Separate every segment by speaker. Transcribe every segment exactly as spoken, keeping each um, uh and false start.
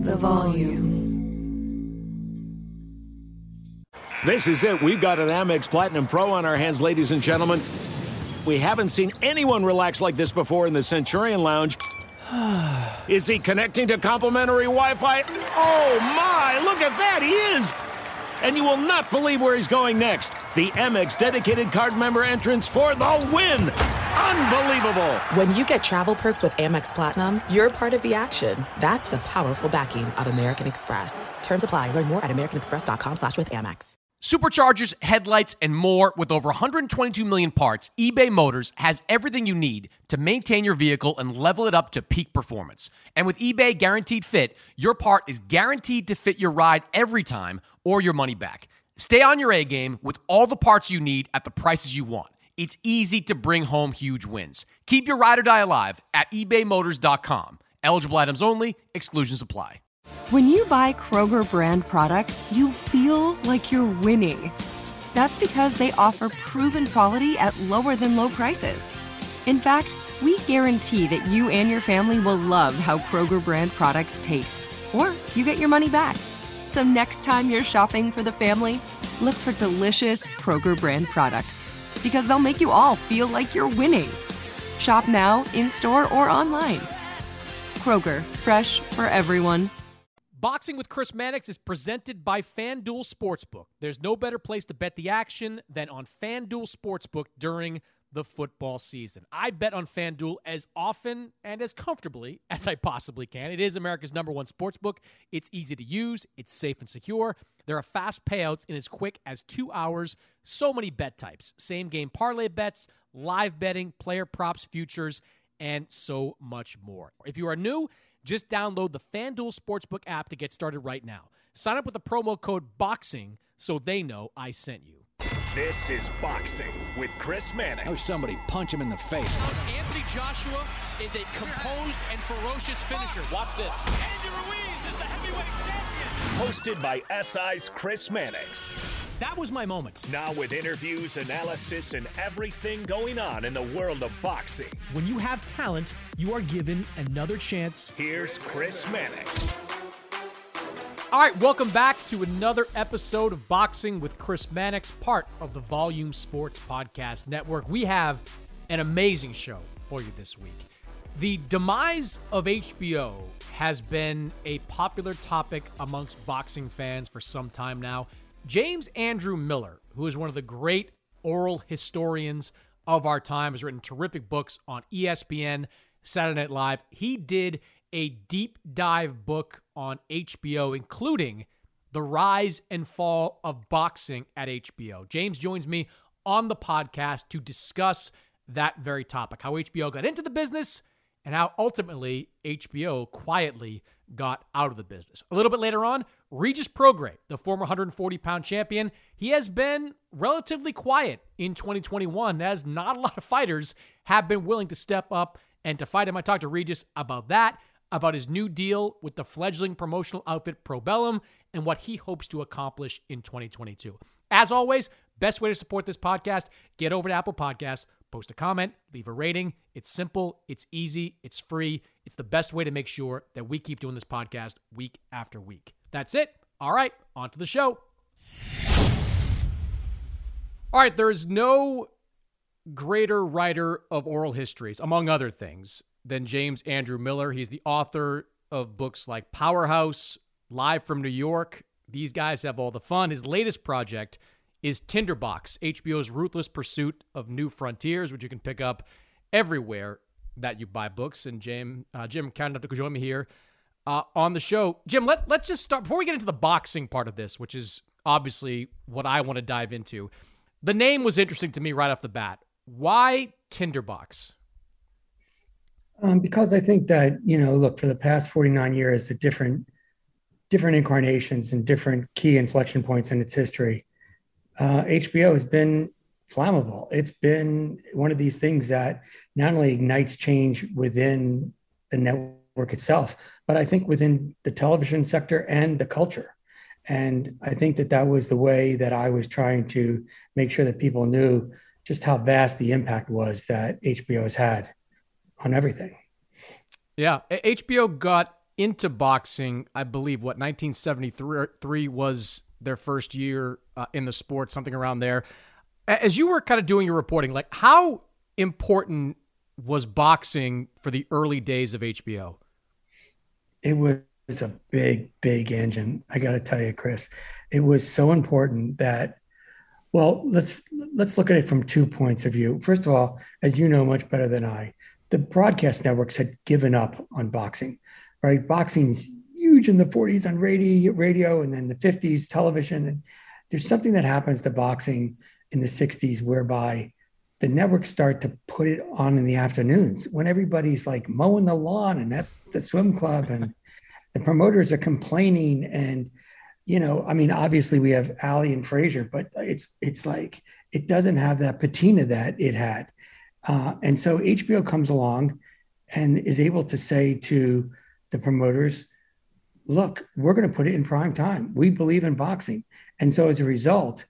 Speaker 1: The volume.
Speaker 2: This is it. We've got an Amex Platinum Pro on our hands, ladies and gentlemen. We haven't seen anyone relax like this before in the Centurion Lounge. Is he connecting to complimentary Wi-Fi? Oh, my. Look at that. He is. And you will not believe where he's going next. The Amex dedicated card member entrance for the win. Unbelievable.
Speaker 3: When you get travel perks with Amex Platinum, you're part of the action. That's the powerful backing of American Express. Terms apply. Learn more at americanexpress.com slash with Amex.
Speaker 4: Superchargers, headlights, and more. With over one hundred twenty-two million parts, eBay Motors has everything you need to maintain your vehicle and level it up to peak performance. And with eBay Guaranteed Fit, your part is guaranteed to fit your ride every time or your money back. Stay on your A-game with all the parts you need at the prices you want. It's easy to bring home huge wins. Keep your ride or die alive at ebay motors dot com. Eligible items only. Exclusions apply.
Speaker 5: When you buy Kroger brand products, you feel like you're winning. That's because they offer proven quality at lower than low prices. In fact, we guarantee that you and your family will love how Kroger brand products taste, or you get your money back. So next time you're shopping for the family, look for delicious Kroger brand products, because they'll make you all feel like you're winning. Shop now, in-store, or online. Kroger, fresh for everyone.
Speaker 4: Boxing with Chris Mannix is presented by FanDuel Sportsbook. There's no better place to bet the action than on FanDuel Sportsbook during the football season. I bet on FanDuel as often and as comfortably as I possibly can. It is America's number one sportsbook. It's easy to use. It's safe and secure. There are fast payouts in as quick as two hours. So many bet types. Same game parlay bets, live betting, player props, futures, and so much more. If you are new, just download the FanDuel Sportsbook app to get started right now. Sign up with the promo code BOXING so they know I sent you.
Speaker 6: This is Boxing with Chris Mannix.
Speaker 7: Oh, somebody punch him in the face.
Speaker 8: Anthony Joshua is a composed and ferocious finisher. Watch this.
Speaker 6: Andy Ruiz is the heavyweight champion. Hosted by S I's Chris Mannix.
Speaker 4: That was my moment.
Speaker 6: Now with interviews, analysis, and everything going on in the world of boxing.
Speaker 4: When you have talent, you are given another chance.
Speaker 6: Here's Chris Mannix.
Speaker 4: All right, welcome back to another episode of Boxing with Chris Mannix, part of the Volume Sports Podcast Network. We have an amazing show for you this week. The demise of H B O has been a popular topic amongst boxing fans for some time now. James Andrew Miller, who is one of the great oral historians of our time, has written terrific books on E S P N, Saturday Night Live. He did a deep dive book on H B O, including the rise and fall of boxing at H B O. James joins me on the podcast to discuss that very topic, how H B O got into the business and how ultimately H B O quietly got out of the business. A little bit later on, Regis Prograis, the former one hundred forty pound champion, he has been relatively quiet in twenty twenty-one, as not a lot of fighters have been willing to step up and to fight him. I talked to Regis about that, about his new deal with the fledgling promotional outfit Probellum, and what he hopes to accomplish in twenty twenty-two. As always, best way to support this podcast, get over to Apple Podcasts, post a comment, leave a rating. It's simple, it's easy, it's free. It's the best way to make sure that we keep doing this podcast week after week. That's it. All right, on to the show. All right, there is no greater writer of oral histories, among other things, than James Andrew Miller. He's the author of books like Powerhouse, Live from New York. These guys have all the fun. His latest project is Tinderbox, H B O's ruthless pursuit of new frontiers, which you can pick up everywhere that you buy books. And Jim, uh, Jim, kind enough to join me here uh, on the show. Jim, let, let's just start, before we get into the boxing part of this, which is obviously what I want to dive into. The name was interesting to me right off the bat. Why Tinderbox?
Speaker 9: Um, because I think that, you know, look, for the past forty-nine years, the different different incarnations and different key inflection points in its history, uh, H B O has been flammable. It's been one of these things that not only ignites change within the network itself, but I think within the television sector and the culture. And I think that that was the way that I was trying to make sure that people knew just how vast the impact was that H B O has had on everything.
Speaker 4: Yeah. H B O got into boxing, I believe, what, nineteen seventy-three was their first year uh, in the sport, something around there. As you were kind of doing your reporting, like how important was boxing for the early days of H B O?
Speaker 9: It was a big, big engine. I got to tell you, Chris, it was so important that, well, let's let's look at it from two points of view. First of all, as you know much better than I, the broadcast networks had given up on boxing, right? Boxing's huge in the forties on radio, radio, and then the fifties television. And there's something that happens to boxing in the sixties whereby the networks start to put it on in the afternoons when everybody's like mowing the lawn and at the swim club, and the promoters are complaining. And, you know, I mean, obviously we have Ali and Frazier, but it's, it's like, it doesn't have that patina that it had. Uh, and so H B O comes along and is able to say to the promoters, look, we're going to put it in prime time. We believe in boxing. And so as a result,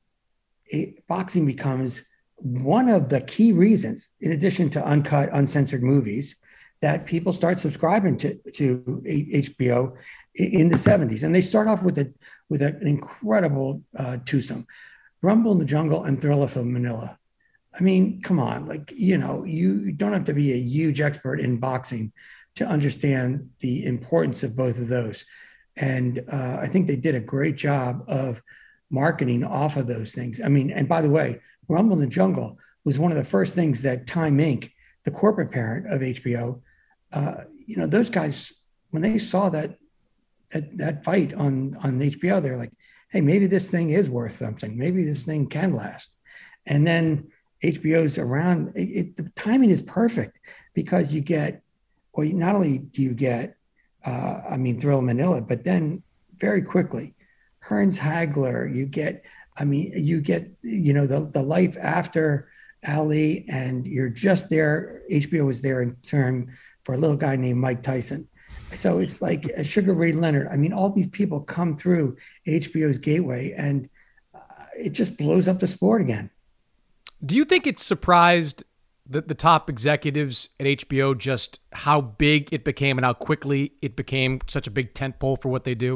Speaker 9: it, boxing becomes one of the key reasons, in addition to uncut, uncensored movies, that people start subscribing to, to H B O in the seventies. And they start off with, a, with an incredible uh, twosome, Rumble in the Jungle and Thriller from Manila. I mean, come on, like, you know, you don't have to be a huge expert in boxing to understand the importance of both of those. And uh, I think they did a great job of marketing off of those things. I mean, and by the way, Rumble in the Jungle was one of the first things that Time Incorporated, the corporate parent of H B O, uh, you know, those guys, when they saw that that, that fight on, on H B O, they're like, hey, maybe this thing is worth something. Maybe this thing can last. And then H B O's around, it, it, the timing is perfect because you get, well, not only do you get, uh, I mean, Thriller Manila, but then very quickly, Hearns Hagler, you get, I mean, you get, you know, the, the life after Ali, and you're just there. H B O was there in turn for a little guy named Mike Tyson. So it's like a Sugar Ray Leonard. I mean, all these people come through H B O's gateway, and uh, it just blows up the sport again.
Speaker 4: Do you think it surprised the, the top executives at H B O just how big it became and how quickly it became such a big tentpole for what they do?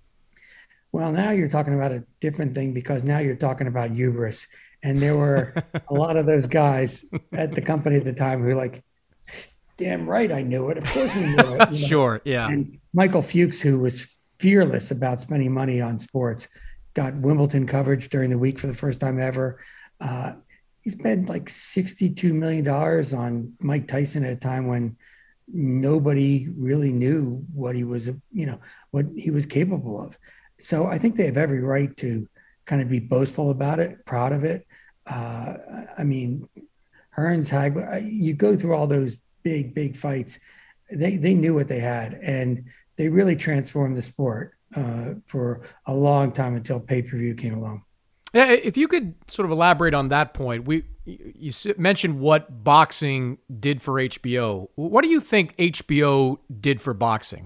Speaker 9: Well, now you're talking about a different thing because now you're talking about hubris. And there were a lot of those guys at the company at the time who were like, damn right, I knew it. Of course we knew it. You know?
Speaker 4: Sure, yeah.
Speaker 9: And Michael Fuchs, who was fearless about spending money on sports, got Wimbledon coverage during the week for the first time ever. Uh, he spent like sixty-two million dollars on Mike Tyson at a time when nobody really knew what he was, you know, what he was capable of. So I think they have every right to kind of be boastful about it, proud of it. Uh, I mean, Hearns, Hagler, you go through all those big, big fights. They they knew what they had, and they really transformed the sport uh, for a long time until pay-per-view came along.
Speaker 4: Yeah, if you could sort of elaborate on that point, we you mentioned what boxing did for H B O. What do you think H B O did for boxing?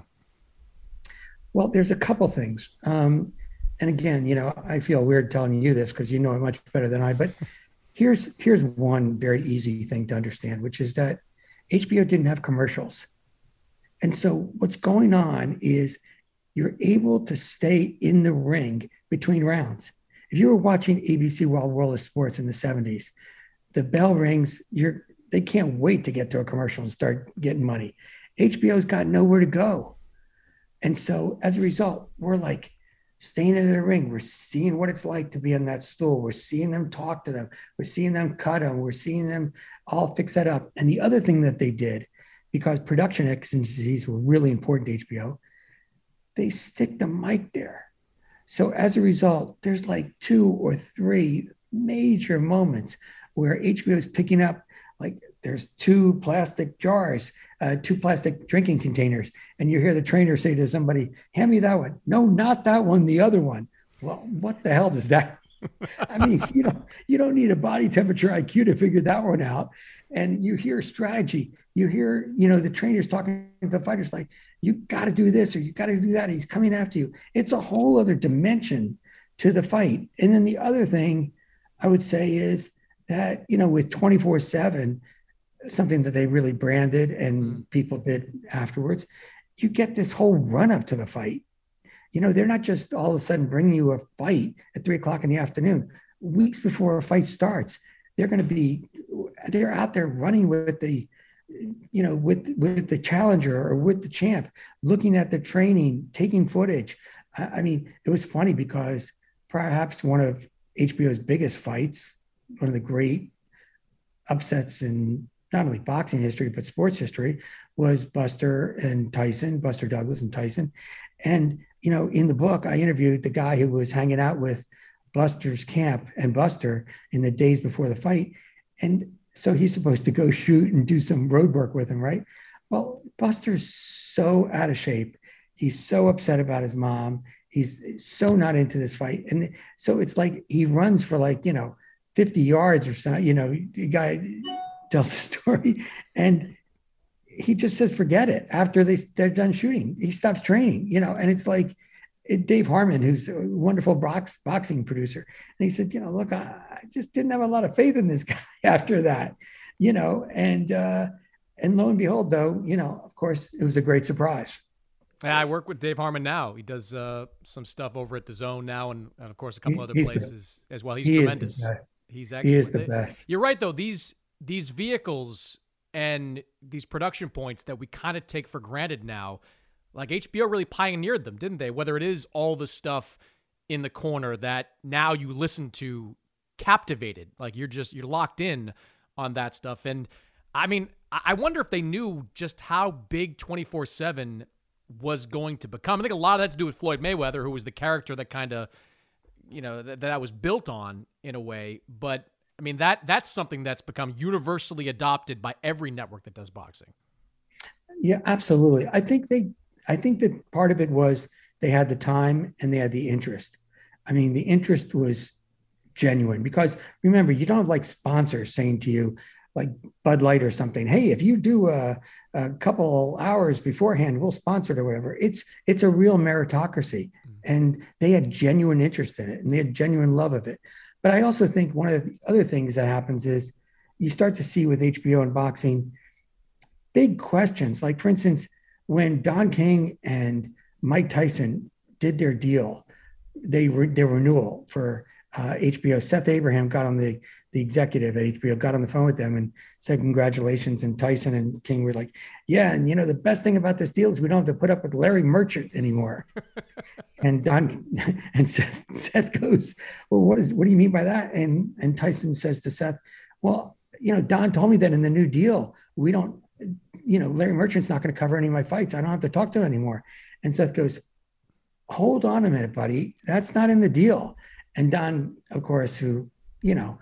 Speaker 9: Well, there's a couple things. Um, and again, you know, I feel weird telling you this because you know it much better than I, but here's here's one very easy thing to understand, which is that H B O didn't have commercials. And so what's going on is you're able to stay in the ring between rounds. If you were watching A B C Wild World of Sports in the seventies, the bell rings, you're they can't wait to get to a commercial and start getting money. H B O's got nowhere to go. And so as a result, we're like staying in the ring. We're seeing what it's like to be on that stool. We're seeing them talk to them. We're seeing them cut them. We're seeing them all fix that up. And the other thing that they did, because production exigencies were really important to H B O, they stick the mic there. So as a result, there's like two or three major moments where H B O is picking up, like there's two plastic jars, uh, two plastic drinking containers. And you hear the trainer say to somebody, hand me that one. No, not that one, the other one. Well, what the hell does that I mean, you know, you don't need a body temperature I Q to figure that one out. And you hear strategy. You hear, you know, the trainers talking to the fighters like, you got to do this or you got to do that. He's coming after you. It's a whole other dimension to the fight. And then the other thing I would say is that, you know, with twenty-four seven, something that they really branded and people did afterwards, you get this whole run up to the fight. You know, they're not just all of a sudden bringing you a fight at three o'clock in the afternoon. Weeks before a fight starts, they're going to be, they're out there running with the, you know, with, with the challenger or with the champ, looking at the training, taking footage. I, I mean, it was funny because perhaps one of H B O's biggest fights, one of the great upsets in not only boxing history, but sports history, was Buster and Tyson, Buster Douglas and Tyson. And, you know, in the book, I interviewed the guy who was hanging out with Buster's camp and Buster in the days before the fight. And so he's supposed to go shoot and do some road work with him, right? Well, Buster's so out of shape. He's so upset about his mom. He's so not into this fight. And so it's like he runs for like, you know, fifty yards or something, you know, the guy tells the story. And he just says, forget it. After they, they're done shooting, he stops training, you know, and it's like it, Dave Harmon, who's a wonderful box, boxing producer. And he said, you know, look, I, I just didn't have a lot of faith in this guy after that, you know, and, uh, and lo and behold, though, you know, of course, it was a great surprise.
Speaker 4: Yeah, I work with Dave Harmon now. He does uh, some stuff over at the Zone now, and, and of course a couple
Speaker 9: he,
Speaker 4: other
Speaker 9: he's
Speaker 4: places
Speaker 9: the,
Speaker 4: as well. He's
Speaker 9: he
Speaker 4: tremendous. He's excellent.
Speaker 9: He is the best.
Speaker 4: You're right, though. These these vehicles and these production points that we kind of take for granted now, like H B O really pioneered them, didn't they? Whether it is all the stuff in the corner that now you listen to captivated, like you're just you're locked in on that stuff. And I mean, I wonder if they knew just how big twenty-four seven was going to become. I think a lot of that to do with Floyd Mayweather, who was the character that kind of, you know, that, that was built on in a way. But I mean, that that's something that's become universally adopted by every network that does boxing.
Speaker 9: Yeah, absolutely. I think they, I think that part of it was they had the time and they had the interest. I mean, the interest was genuine because remember, you don't have like sponsors saying to you, like Bud Light or something, hey, if you do a, a couple hours beforehand, we'll sponsor it or whatever. It's it's a real meritocracy. And they had genuine interest in it and they had genuine love of it. But I also think one of the other things that happens is you start to see with H B O and boxing, big questions. Like, for instance, when Don King and Mike Tyson did their deal, they re- their renewal for uh, H B O, Seth Abraham got on the the executive at H B O, got on the phone with them and said, congratulations. And Tyson and King were like, yeah. And, you know, the best thing about this deal is we don't have to put up with Larry Merchant anymore. and Don and Seth, Seth goes, well, what is, what do you mean by that? And, and Tyson says to Seth, well, you know, Don told me that in the new deal, we don't, you know, Larry Merchant's not going to cover any of my fights. I don't have to talk to him anymore. And Seth goes, hold on a minute, buddy. That's not in the deal. And Don, of course, who, you know,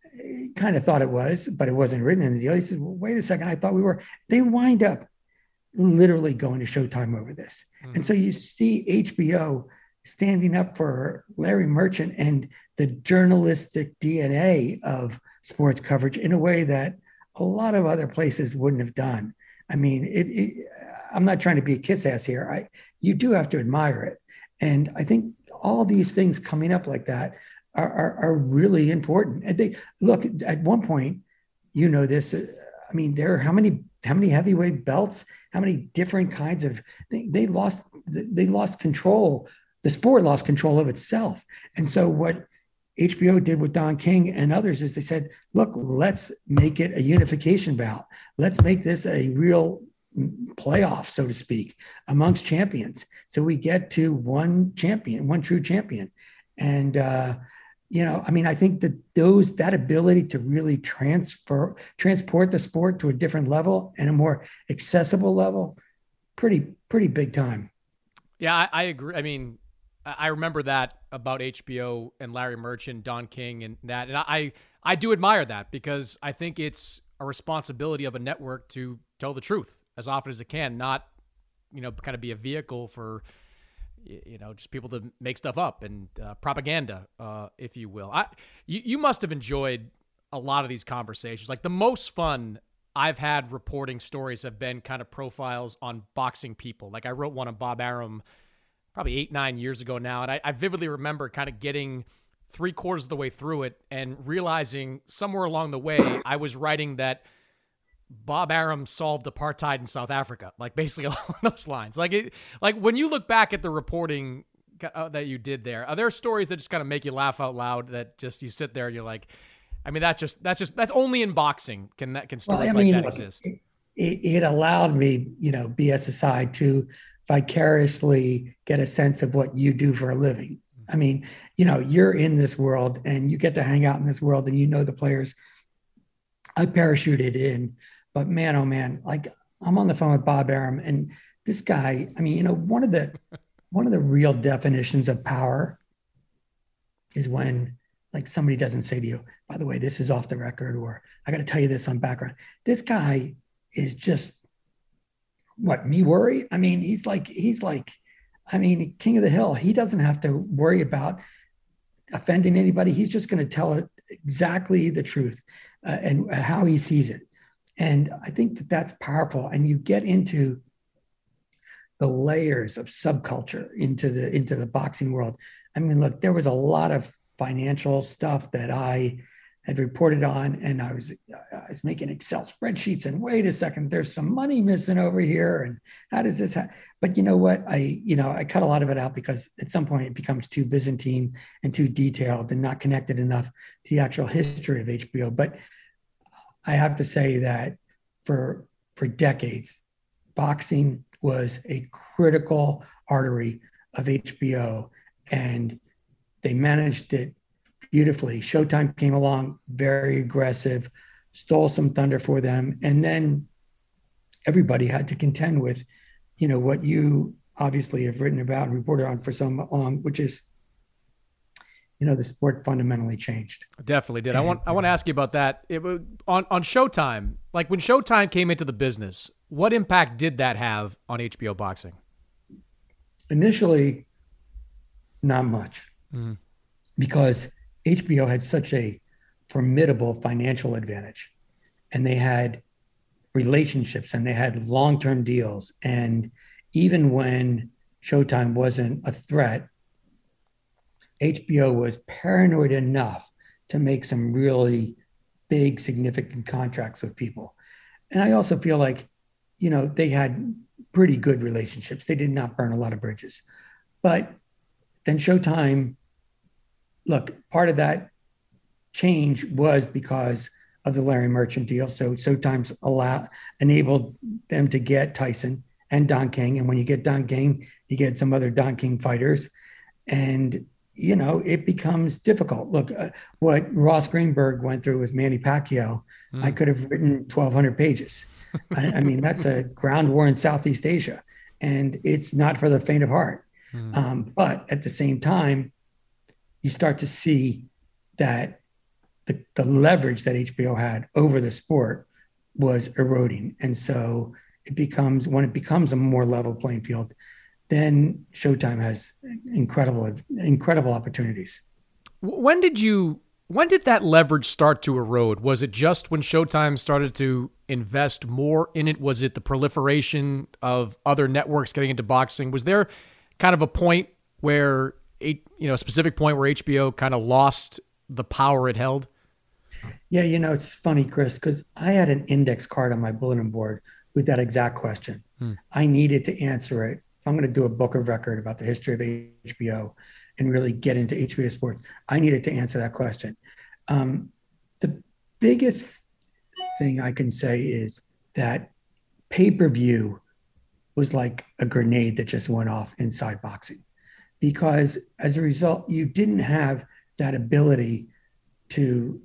Speaker 9: kind of thought it was, but it wasn't written in the deal. He said, well, wait a second. I thought we were, they wind up literally going to Showtime over this. Mm-hmm. And so you see H B O standing up for Larry Merchant and the journalistic D N A of sports coverage in a way that a lot of other places wouldn't have done. I mean, it, it, I'm not trying to be a kiss ass here. I, you do have to admire it. And I think all these things coming up like that Are, are, are really important. And they look at one point, you know, this, uh, I mean, there are how many, how many heavyweight belts, how many different kinds of, they, they lost, they lost control. The sport lost control of itself. And so what H B O did with Don King and others is they said, look, let's make it a unification bout. Let's make this a real playoff, so to speak, amongst champions. So we get to one champion, one true champion. And, uh, you know, I mean, I think that those, that ability to really transfer, transport the sport to a different level and a more accessible level, pretty, pretty big time.
Speaker 4: Yeah, I, I agree. I mean, I remember that about H B O and Larry Merchant, Don King and that. And I, I do admire that because I think it's a responsibility of a network to tell the truth as often as it can, not, you know, kind of be a vehicle for, you know, just people to make stuff up and uh, propaganda, uh, if you will. I, you, you must have enjoyed a lot of these conversations. Like the most fun I've had reporting stories have been kind of profiles on boxing people. Like I wrote one on Bob Arum probably eight, nine years ago now. And I, I vividly remember kind of getting three quarters of the way through it and realizing somewhere along the way I was writing that Bob Arum solved apartheid in South Africa, like basically along those lines. Like it, like when you look back at the reporting uh, that you did there, are there stories that just kind of make you laugh out loud that just you sit there and you're like, I mean, that just that's just that's only in boxing can that can stories
Speaker 9: well, I mean,
Speaker 4: like that
Speaker 9: look,
Speaker 4: exist.
Speaker 9: It, it, it allowed me, you know, B S aside, to vicariously get a sense of what you do for a living. I mean, you know, you're in this world and you get to hang out in this world and you know the players. I parachuted in, but man, oh man, like I'm on the phone with Bob Arum, and this guy, I mean, you know, one of the one of the real definitions of power is when like somebody doesn't say to you, by the way, this is off the record, or I got to tell you this on background. This guy is just what, me worry? I mean, he's like, he's like, I mean, king of the hill. He doesn't have to worry about offending anybody. He's just going to tell it exactly the truth uh, and how he sees it. And I think that that's powerful. And you get into the layers of subculture into the into the boxing world. I mean, look, there was a lot of financial stuff that I had reported on, and I was I was making Excel spreadsheets. And wait a second, there's some money missing over here. And how does this happen? But you know what? I you know I cut a lot of it out because at some point it becomes too Byzantine and too detailed and not connected enough to the actual history of H B O. But I have to say that for for decades, boxing was a critical artery of H B O, and they managed it beautifully. Showtime came along, very aggressive, stole some thunder for them, and then everybody had to contend with, you know, what you obviously have written about and reported on for so long, which is, you know, the sport fundamentally changed.
Speaker 4: Definitely did. And, I want I want to ask you about that. It was on on Showtime. Like when Showtime came into the business, what impact did that have on H B O boxing?
Speaker 9: Initially, not much, mm. because H B O had such a formidable financial advantage, and they had relationships and they had long-term deals. And even when Showtime wasn't a threat, H B O was paranoid enough to make some really big, significant contracts with people. And I also feel like, you know, they had pretty good relationships. They did not burn a lot of bridges. But then Showtime, look, part of that change was because of the Larry Merchant deal. So Showtime's allow, enabled them to get Tyson and Don King. And when you get Don King, you get some other Don King fighters. And you know, it becomes difficult. Look, uh, what Ross Greenberg went through with Manny Pacquiao, mm. I could have written twelve hundred pages. I, I mean, that's a ground war in Southeast Asia, and it's not for the faint of heart. Mm. Um, but at the same time, you start to see that the, the leverage that H B O had over the sport was eroding. And so it becomes, when it becomes a more level playing field, then Showtime has incredible, incredible opportunities.
Speaker 4: When did you, when did that leverage start to erode? Was it just when Showtime started to invest more in it? Was it the proliferation of other networks getting into boxing? Was there kind of a point where, you know, a specific point where H B O kind of lost the power it held?
Speaker 9: Yeah, you know, it's funny, Chris, because I had an index card on my bulletin board with that exact question. Hmm. I needed to answer it. If I'm going to do a book of record about the history of H B O and really get into H B O sports, I needed to answer that question. Um, the biggest thing I can say is that pay-per-view was like a grenade that just went off inside boxing, because as a result, you didn't have that ability to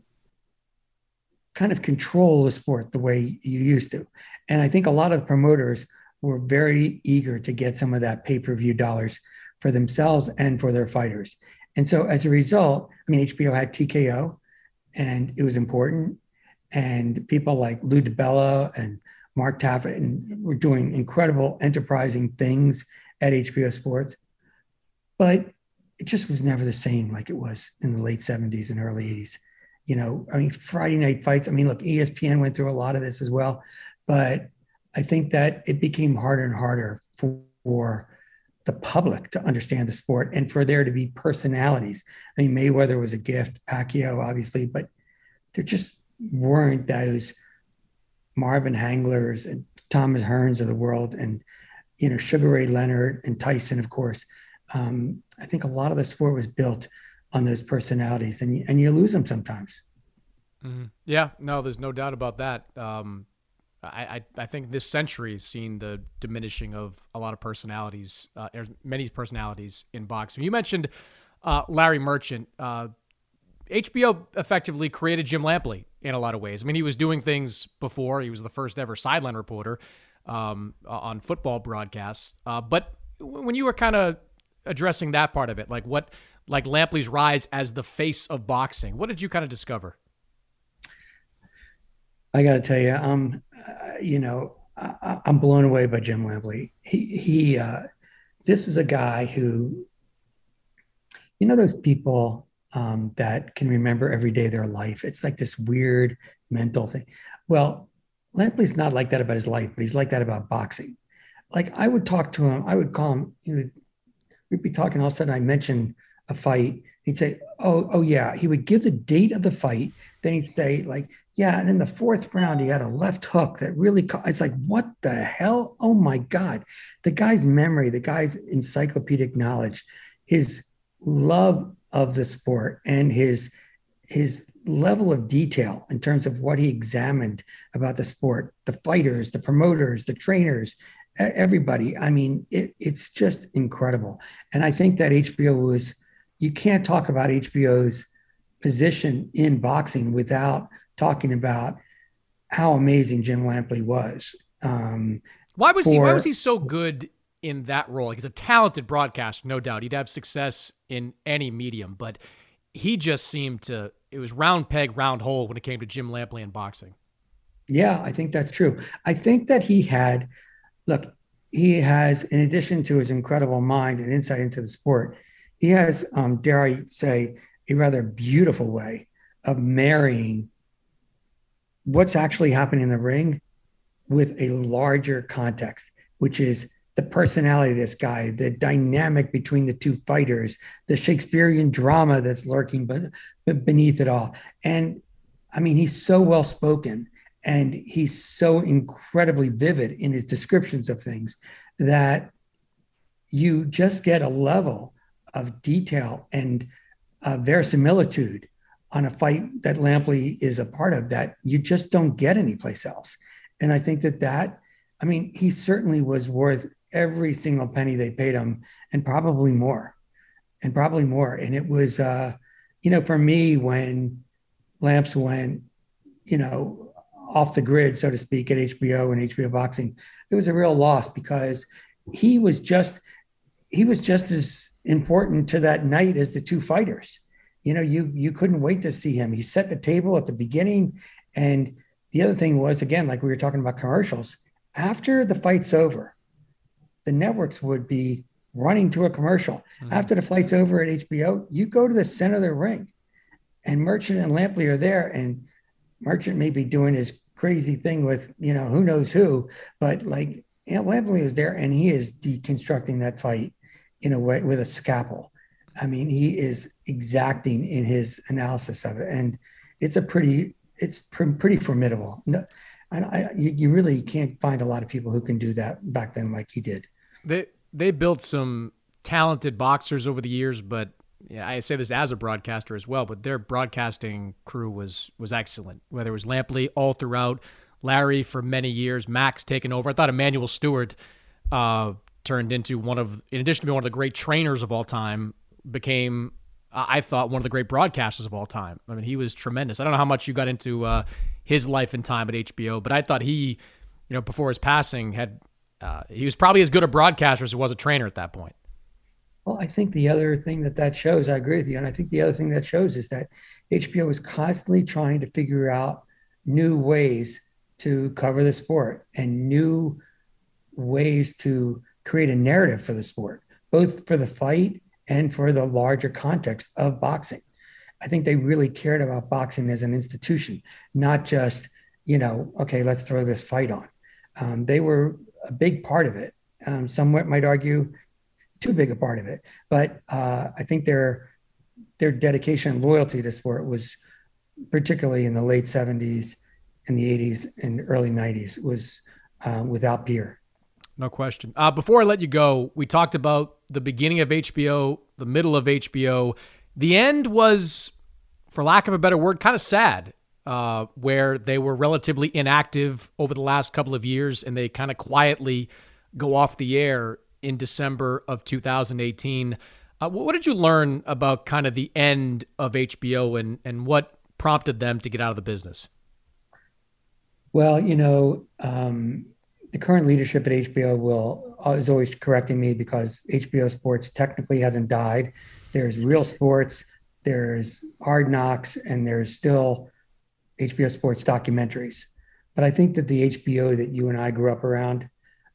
Speaker 9: kind of control the sport the way you used to. And I think a lot of the promoters were very eager to get some of that pay-per-view dollars for themselves and for their fighters. And so as a result, I mean, H B O had T K O, and it was important. And people like Lou DiBella and Mark Taffet and were doing incredible enterprising things at H B O Sports. But it just was never the same like it was in the late seventies and early eighties. You know, I mean, Friday night fights. I mean, look, E S P N went through a lot of this as well. But I think that it became harder and harder for, for the public to understand the sport and for there to be personalities. I mean, Mayweather was a gift, Pacquiao, obviously, but there just weren't those Marvin Hanglers and Thomas Hearns of the world, and, you know, Sugar Ray Leonard and Tyson, of course. Um, I think a lot of the sport was built on those personalities, and, and you lose them sometimes.
Speaker 4: Mm-hmm. Yeah, no, there's no doubt about that. Um, I, I, I think this century has seen the diminishing of a lot of personalities, uh, many personalities in boxing. You mentioned uh, Larry Merchant. Uh, H B O effectively created Jim Lampley in a lot of ways. I mean, he was doing things before. He was the first ever sideline reporter um, on football broadcasts. Uh, but when you were kind of addressing that part of it, like what, like Lampley's rise as the face of boxing, what did you kind of discover?
Speaker 9: I got to tell you, um, uh, you know, I, I'm blown away by Jim Lampley. He, he, uh, this is a guy who, you know, those people um, that can remember every day of their life. It's like this weird mental thing. Well, Lampley's not like that about his life, but he's like that about boxing. Like I would talk to him, I would call him, he would, we'd be talking, all of a sudden I mentioned a fight. He'd say, oh, oh yeah. He would give the date of the fight. Then he'd say like, yeah. And in the fourth round, he had a left hook that really, ca-. It's like, what the hell? Oh my God. The guy's memory, the guy's encyclopedic knowledge, his love of the sport, and his, his level of detail in terms of what he examined about the sport, the fighters, the promoters, the trainers, everybody. I mean, it, it's just incredible. And I think that H B O was, you can't talk about H B O's position in boxing without talking about how amazing Jim Lampley was. Um,
Speaker 4: why was
Speaker 9: for,
Speaker 4: he? Why was he so good in that role? Like, he's a talented broadcaster, no doubt. He'd have success in any medium, but he just seemed to. It was round peg, round hole when it came to Jim Lampley in boxing.
Speaker 9: Yeah, I think that's true. I think that he had, look, he has, in addition to his incredible mind and insight into the sport, he has, um, dare I say, a rather beautiful way of marrying what's actually happening in the ring with a larger context, which is the personality of this guy, the dynamic between the two fighters, the Shakespearean drama that's lurking but, but beneath it all. And I mean, he's so well spoken and he's so incredibly vivid in his descriptions of things that you just get a level of detail and uh, verisimilitude on a fight that Lampley is a part of that you just don't get anyplace else. And I think that that, I mean, he certainly was worth every single penny they paid him, and probably more, and probably more. And it was, uh, you know, for me, when Lamps went, you know, off the grid, so to speak, at H B O and H B O Boxing, it was a real loss because he was just, he was just as important to that night as the two fighters. You know, you you couldn't wait to see him. He set the table at the beginning. And the other thing was, again, like we were talking about commercials, after the fight's over, the networks would be running to a commercial. Mm-hmm. After the fight's over at H B O, you go to the center of the ring and Merchant and Lampley are there. And Merchant may be doing his crazy thing with, you know, who knows who, but like, you know, Lampley is there and he is deconstructing that fight in a way with a scalpel. I mean, he is exacting in his analysis of it. And it's a pretty, it's pr- pretty formidable. No, I, I, you, you really can't find a lot of people who can do that back then like he did.
Speaker 4: They they built some talented boxers over the years, but yeah, I say this as a broadcaster as well, but their broadcasting crew was was excellent. Whether it was Lampley all throughout, Larry for many years, Max taking over. I thought Emmanuel Stewart uh, turned into one of, in addition to being one of the great trainers of all time, became, I thought, one of the great broadcasters of all time. I mean, he was tremendous. I don't know how much you got into uh, his life and time at H B O, but I thought he, you know, before his passing, had uh, he was probably as good a broadcaster as he was a trainer at that point.
Speaker 9: Well, I think the other thing that that shows, I agree with you, and I think the other thing that shows is that H B O is constantly trying to figure out new ways to cover the sport and new ways to create a narrative for the sport, both for the fight and for the larger context of boxing. I think they really cared about boxing as an institution, not just, you know, okay, let's throw this fight on. Um, they were a big part of it. Um, some might argue too big a part of it, but uh, I think their their dedication and loyalty to sport was, particularly in the late seventies in the eighties and early nineties was uh, without peer.
Speaker 4: No question. Uh, before I let you go, we talked about the beginning of H B O, the middle of H B O. The end was, for lack of a better word, kind of sad, uh, where they were relatively inactive over the last couple of years, and they kind of quietly go off the air in December of two thousand eighteen. Uh, what did you learn about kind of the end of H B O and, and what prompted them to get out of the business?
Speaker 9: Well, you know, um, the current leadership at H B O will is always correcting me because H B O Sports technically hasn't died. There's Real Sports, there's Hard Knocks, and there's still H B O Sports documentaries. But I think that the H B O that you and I grew up around,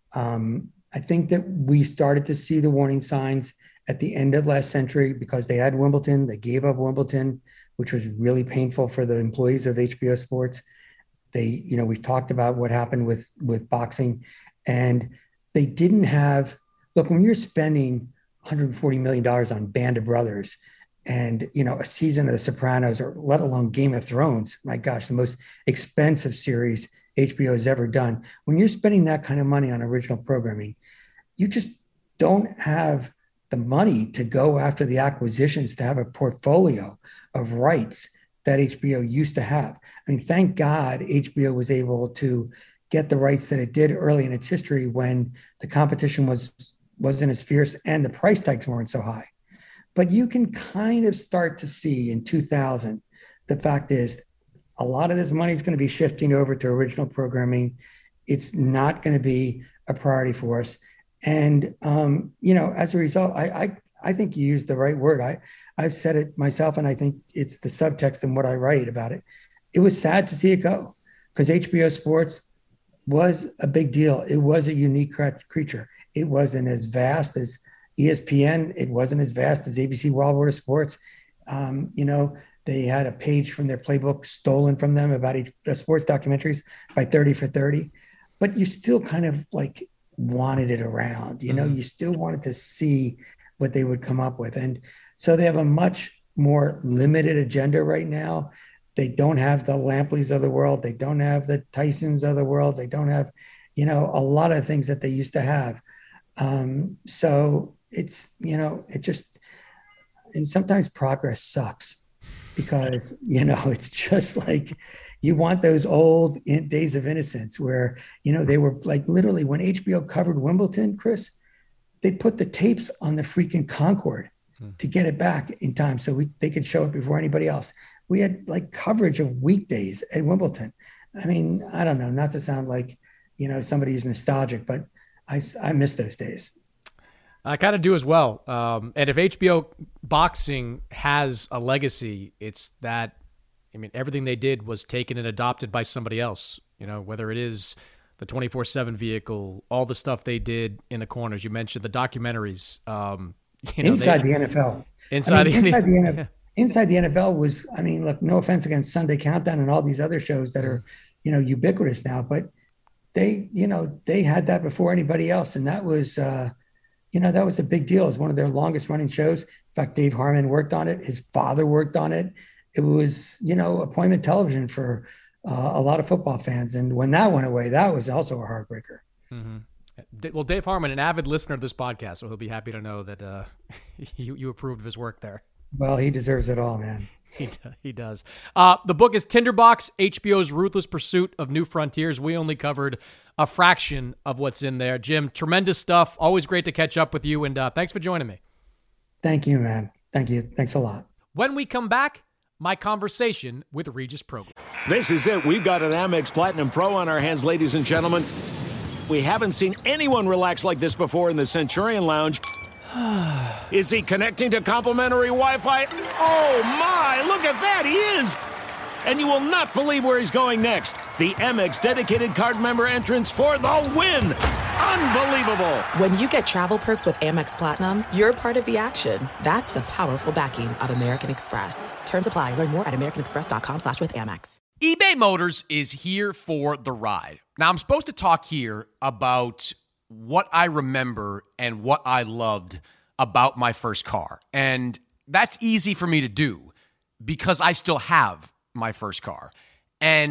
Speaker 9: um, I think that we started to see the warning signs at the end of last century because they had Wimbledon, they gave up Wimbledon, which was really painful for the employees of H B O Sports. They, you know, we've talked about what happened with, with boxing, and they didn't have, look, when you're spending one hundred forty million dollars on Band of Brothers and, you know, a season of The Sopranos, or let alone Game of Thrones, my gosh, the most expensive series H B O has ever done. When you're spending that kind of money on original programming, you just don't have the money to go after the acquisitions, to have a portfolio of rights that H B O used to have. I mean, thank God H B O was able to get the rights that it did early in its history when the competition was, wasn't as fierce and the price tags weren't so high. But you can kind of start to see in two thousand, the fact is a lot of this money is going to be shifting over to original programming. It's not going to be a priority for us. And, um, you know, as a result, I, I, I think you used the right word. I, I've said it myself, and I think it's the subtext in what I write about it. It was sad to see it go because H B O Sports was a big deal. It was a unique creature. It wasn't as vast as E S P N. It wasn't as vast as A B C Wild World of Sports. Um, you know, they had a page from their playbook stolen from them about H- uh, sports documentaries by thirty for thirty. But you still kind of like wanted it around. You know, mm-hmm. You still wanted to see what they would come up with. And so they have a much more limited agenda right now. They don't have the Lampleys of the world. They don't have the Tysons of the world. They don't have, you know, a lot of things that they used to have. Um, so it's, you know, it just, and sometimes progress sucks because, you know, it's just like, you want those old in- days of innocence where, you know, they were like literally when H B O covered Wimbledon, Chris, they put the tapes on the freaking Concorde hmm. to get it back in time so we, they could show it before anybody else. We had like coverage of weekdays at Wimbledon. I mean, I don't know, not to sound like, you know, somebody who's nostalgic, but I, I miss those days.
Speaker 4: I kind of do as well. Um, and if H B O boxing has a legacy, it's that, I mean, everything they did was taken and adopted by somebody else, you know, whether it is the twenty-four seven vehicle, all the stuff they did in the corners. You mentioned the documentaries. Um, you know,
Speaker 9: inside
Speaker 4: they,
Speaker 9: the N F L.
Speaker 4: Inside,
Speaker 9: I mean,
Speaker 4: the,
Speaker 9: inside, the N F L inside the N F L was, I mean, look, no offense against Sunday Countdown and all these other shows that are, you know, ubiquitous now, but they, you know, they had that before anybody else. And that was, uh, you know, that was a big deal. It was one of their longest running shows. In fact, Dave Harmon worked on it. His father worked on it. It was, you know, appointment television for uh, a lot of football fans. And when that went away, that was also a heartbreaker.
Speaker 4: Mm-hmm. Well, Dave Harmon, an avid listener of this podcast, so he'll be happy to know that uh, you, you approved of his work there.
Speaker 9: Well, he deserves it all, man.
Speaker 4: He, do, he does. Uh, the book is Tinderbox, H B O's Ruthless Pursuit of New Frontiers. We only covered a fraction of what's in there. Jim, tremendous stuff. Always great to catch up with you, and uh, thanks for joining me.
Speaker 9: Thank you, man. Thank you. Thanks a lot.
Speaker 4: When we come back, my conversation with Regis Prograis.
Speaker 2: This is it. We've got an Amex Platinum Pro on our hands, ladies and gentlemen. We haven't seen anyone relax like this before in the Centurion Lounge. Is he connecting to complimentary Wi-Fi? Oh, my. Look at that. He is. And you will not believe where he's going next. The Amex dedicated card member entrance for the win. Unbelievable.
Speaker 3: When you get travel perks with Amex Platinum, you're part of the action. That's the powerful backing of American Express. Terms apply. Learn more at americanexpress.com slash with Amex.
Speaker 1: eBay Motors is here for the ride. Now, I'm supposed to talk here about what I remember and what I loved about my first car. And that's easy for me to do because I still have my first car. And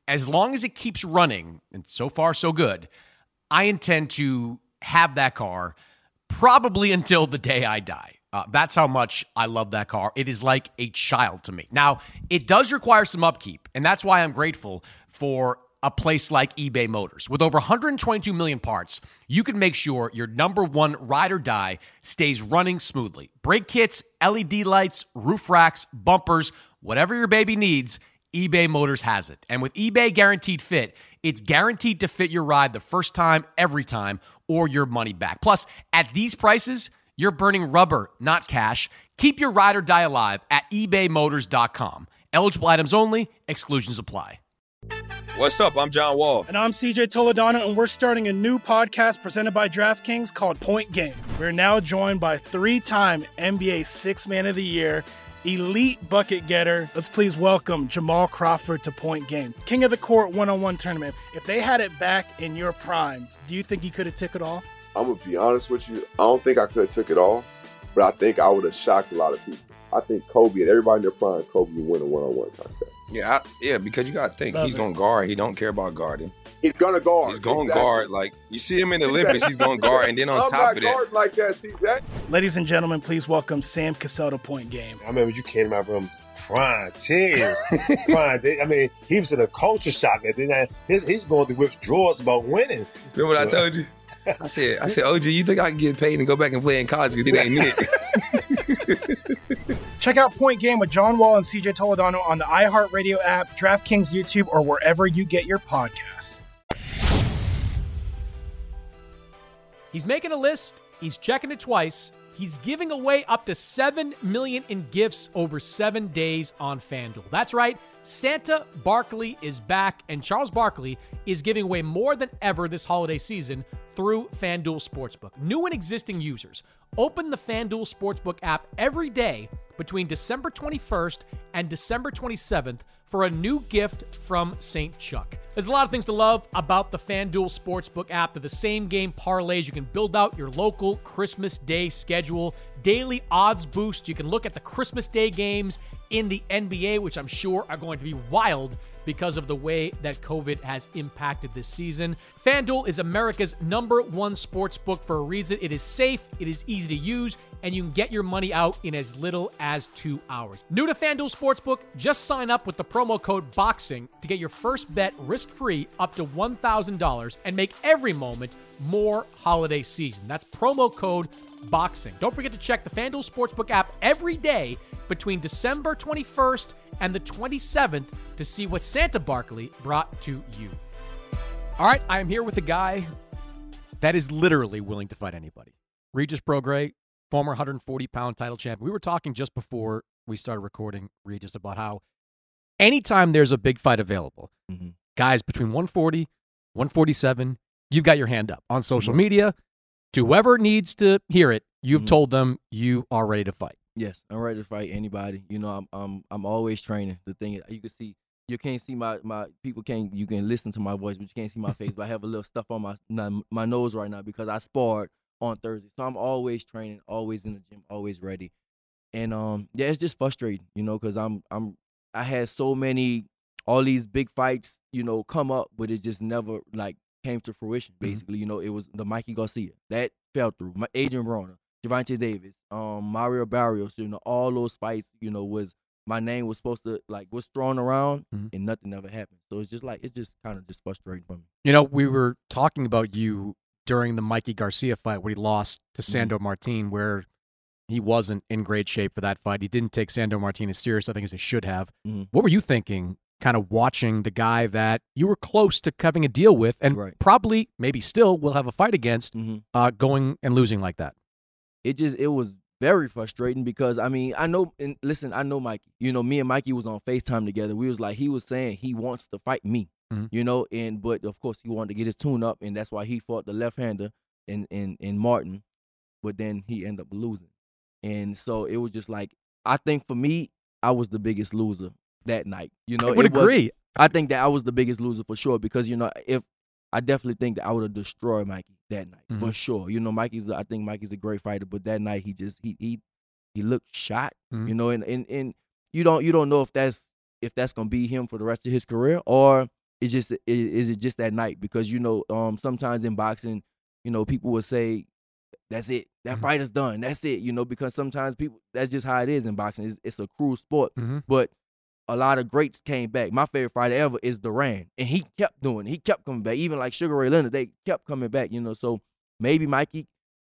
Speaker 1: as long as it keeps running, and so far so good, I intend to have that car probably until the day I die. Uh, that's how much I love that car. It is like a child to me. Now, it does require some upkeep, and that's why I'm grateful for a place like eBay Motors. With over one hundred twenty-two million parts, you can make sure your number one ride or die stays running smoothly. Brake kits, L E D lights, roof racks, bumpers, whatever your baby needs, eBay Motors has it. And with eBay Guaranteed Fit, it's guaranteed to fit your ride the first time, every time, or your money back. Plus, at these prices, you're burning rubber, not cash. Keep your ride or die alive at ebay motors dot com. Eligible items only. Exclusions apply.
Speaker 10: What's up? I'm John Wall.
Speaker 11: And I'm C J Toledano, and we're starting a new podcast presented by DraftKings called Point Game. We're now joined by three-time N B A Sixth Man of the Year, elite bucket getter. Let's please welcome Jamal Crawford to Point Game. King of the Court one-on-one tournament. If they had it back in your prime, do you think you could have took it all?
Speaker 12: I'm going to be honest with you. I don't think I could have took it all, but I think I would have shocked a lot of people. I think Kobe and everybody in their prime, Kobe would win a one-on-one contest.
Speaker 10: Yeah, I, yeah, because you got to think, Love he's going to guard. He don't care about guarding.
Speaker 12: He's going to guard.
Speaker 10: He's going to
Speaker 12: exactly.
Speaker 10: guard. Like, you see him in the Olympics, he's going to guard. And then on
Speaker 12: I'm
Speaker 10: top
Speaker 12: not
Speaker 10: of that.
Speaker 12: like that, C J.
Speaker 11: Ladies and gentlemen, please welcome Sam Cassell to Point Game.
Speaker 13: I remember you came to my room crying, tears, crying. I mean, he was in a culture shock. And then his, he's going through withdrawals about winning.
Speaker 10: Remember what I told you? I said, I said, O G, you think I can get paid and go back and play in college because it ain't it?
Speaker 11: Check out Point Game with John Wall and C J Toledano on the iHeartRadio app, DraftKings YouTube, or wherever you get your podcasts.
Speaker 4: He's making a list. He's checking it twice. He's giving away up to seven million dollars in gifts over seven days on FanDuel. That's right. Santa Barkley is back, and Charles Barkley is giving away more than ever this holiday season through FanDuel Sportsbook. New and existing users, open the FanDuel Sportsbook app every day between December twenty-first and December twenty-seventh for a new gift from Saint Chuck. There's a lot of things to love about the FanDuel Sportsbook app. They're the same game parlays. You can build out your local Christmas Day schedule, daily odds boost. You can look at the Christmas Day games in the N B A, which I'm sure are going to be wild because of the way that COVID has impacted this season. FanDuel is America's number one sports book for a reason. It is safe, it is easy to use, and you can get your money out in as little as two hours. New to FanDuel Sportsbook, just sign up with the promo code BOXING to get your first bet risk-free up to one thousand dollars and make every moment more holiday season. That's promo code BOXING. Don't forget to check the FanDuel Sportsbook app every day between December twenty-first and the twenty-seventh to see what Santa Barkley brought to you. All right, I am here with a guy that is literally willing to fight anybody. Regis Prograis, former one hundred forty pound title champion. We were talking just before we started recording, Regis, about how anytime there's a big fight available, mm-hmm. guys between one forty, one forty-seven, you've got your hand up on social mm-hmm. media. To whoever needs to hear it, you've mm-hmm. told them you are ready to fight.
Speaker 14: Yes, I'm ready to fight anybody. You know, I'm I'm I'm always training. The thing is, you can see, you can't see my, my people can't, you can listen to my voice, but you can't see my face. But I have a little stuff on my my nose right now because I sparred on Thursday. So I'm always training, always in the gym, always ready. And um, yeah, it's just frustrating, you know, because I'm I'm I had so many, all these big fights, you know, come up, but it just never like came to fruition. Basically, mm-hmm. you know, it was the Mikey Garcia that fell through, my Adrian Broner, Gervonta Davis, um, Mario Barrios, you know, all those fights, you know, was my name was supposed to like was thrown around mm-hmm. and nothing ever happened. So it's just like it's just kind of just frustrating for me.
Speaker 4: You know, we were talking about you during the Mikey Garcia fight when he lost to Sandor mm-hmm. Martin, where he wasn't in great shape for that fight. He didn't take Sandor Martin as serious, I think, as he should have. Mm-hmm. What were you thinking, kind of watching the guy that you were close to having a deal with and right. probably, maybe still, will have a fight against, mm-hmm. uh, going and losing like that?
Speaker 14: It just, it was very frustrating because, I mean, I know, and listen, I know Mikey. You know, me and Mikey was on FaceTime together. We was like, he was saying he wants to fight me, mm-hmm. you know, and, but of course he wanted to get his tune up, and that's why he fought the left-hander in, in, in Martin, but then he ended up losing. And so it was just like, I think for me, I was the biggest loser that night. You know,
Speaker 4: I would
Speaker 14: it
Speaker 4: agree.
Speaker 14: Was, I think that I was the biggest loser for sure because, you know, if I definitely think that I would have destroyed Mikey that night mm-hmm. for sure. You know, Mikey's, I think Mikey's a great fighter, but that night he just, he he he looked shot, mm-hmm. you know, and, and and you don't you don't know if that's if that's going to be him for the rest of his career or it's just is, is it just that night? Because you know, um, sometimes in boxing, you know, people will say, "That's it, that
Speaker 1: Mm-hmm.
Speaker 14: fight is done. That's it." You know, because sometimes people, that's just how it is in boxing. It's, it's a cruel sport,
Speaker 1: Mm-hmm.
Speaker 14: but a lot of greats came back. My favorite fighter ever is Duran, and he kept doing it. He kept coming back. Even like Sugar Ray Leonard, they kept coming back. You know, so maybe Mikey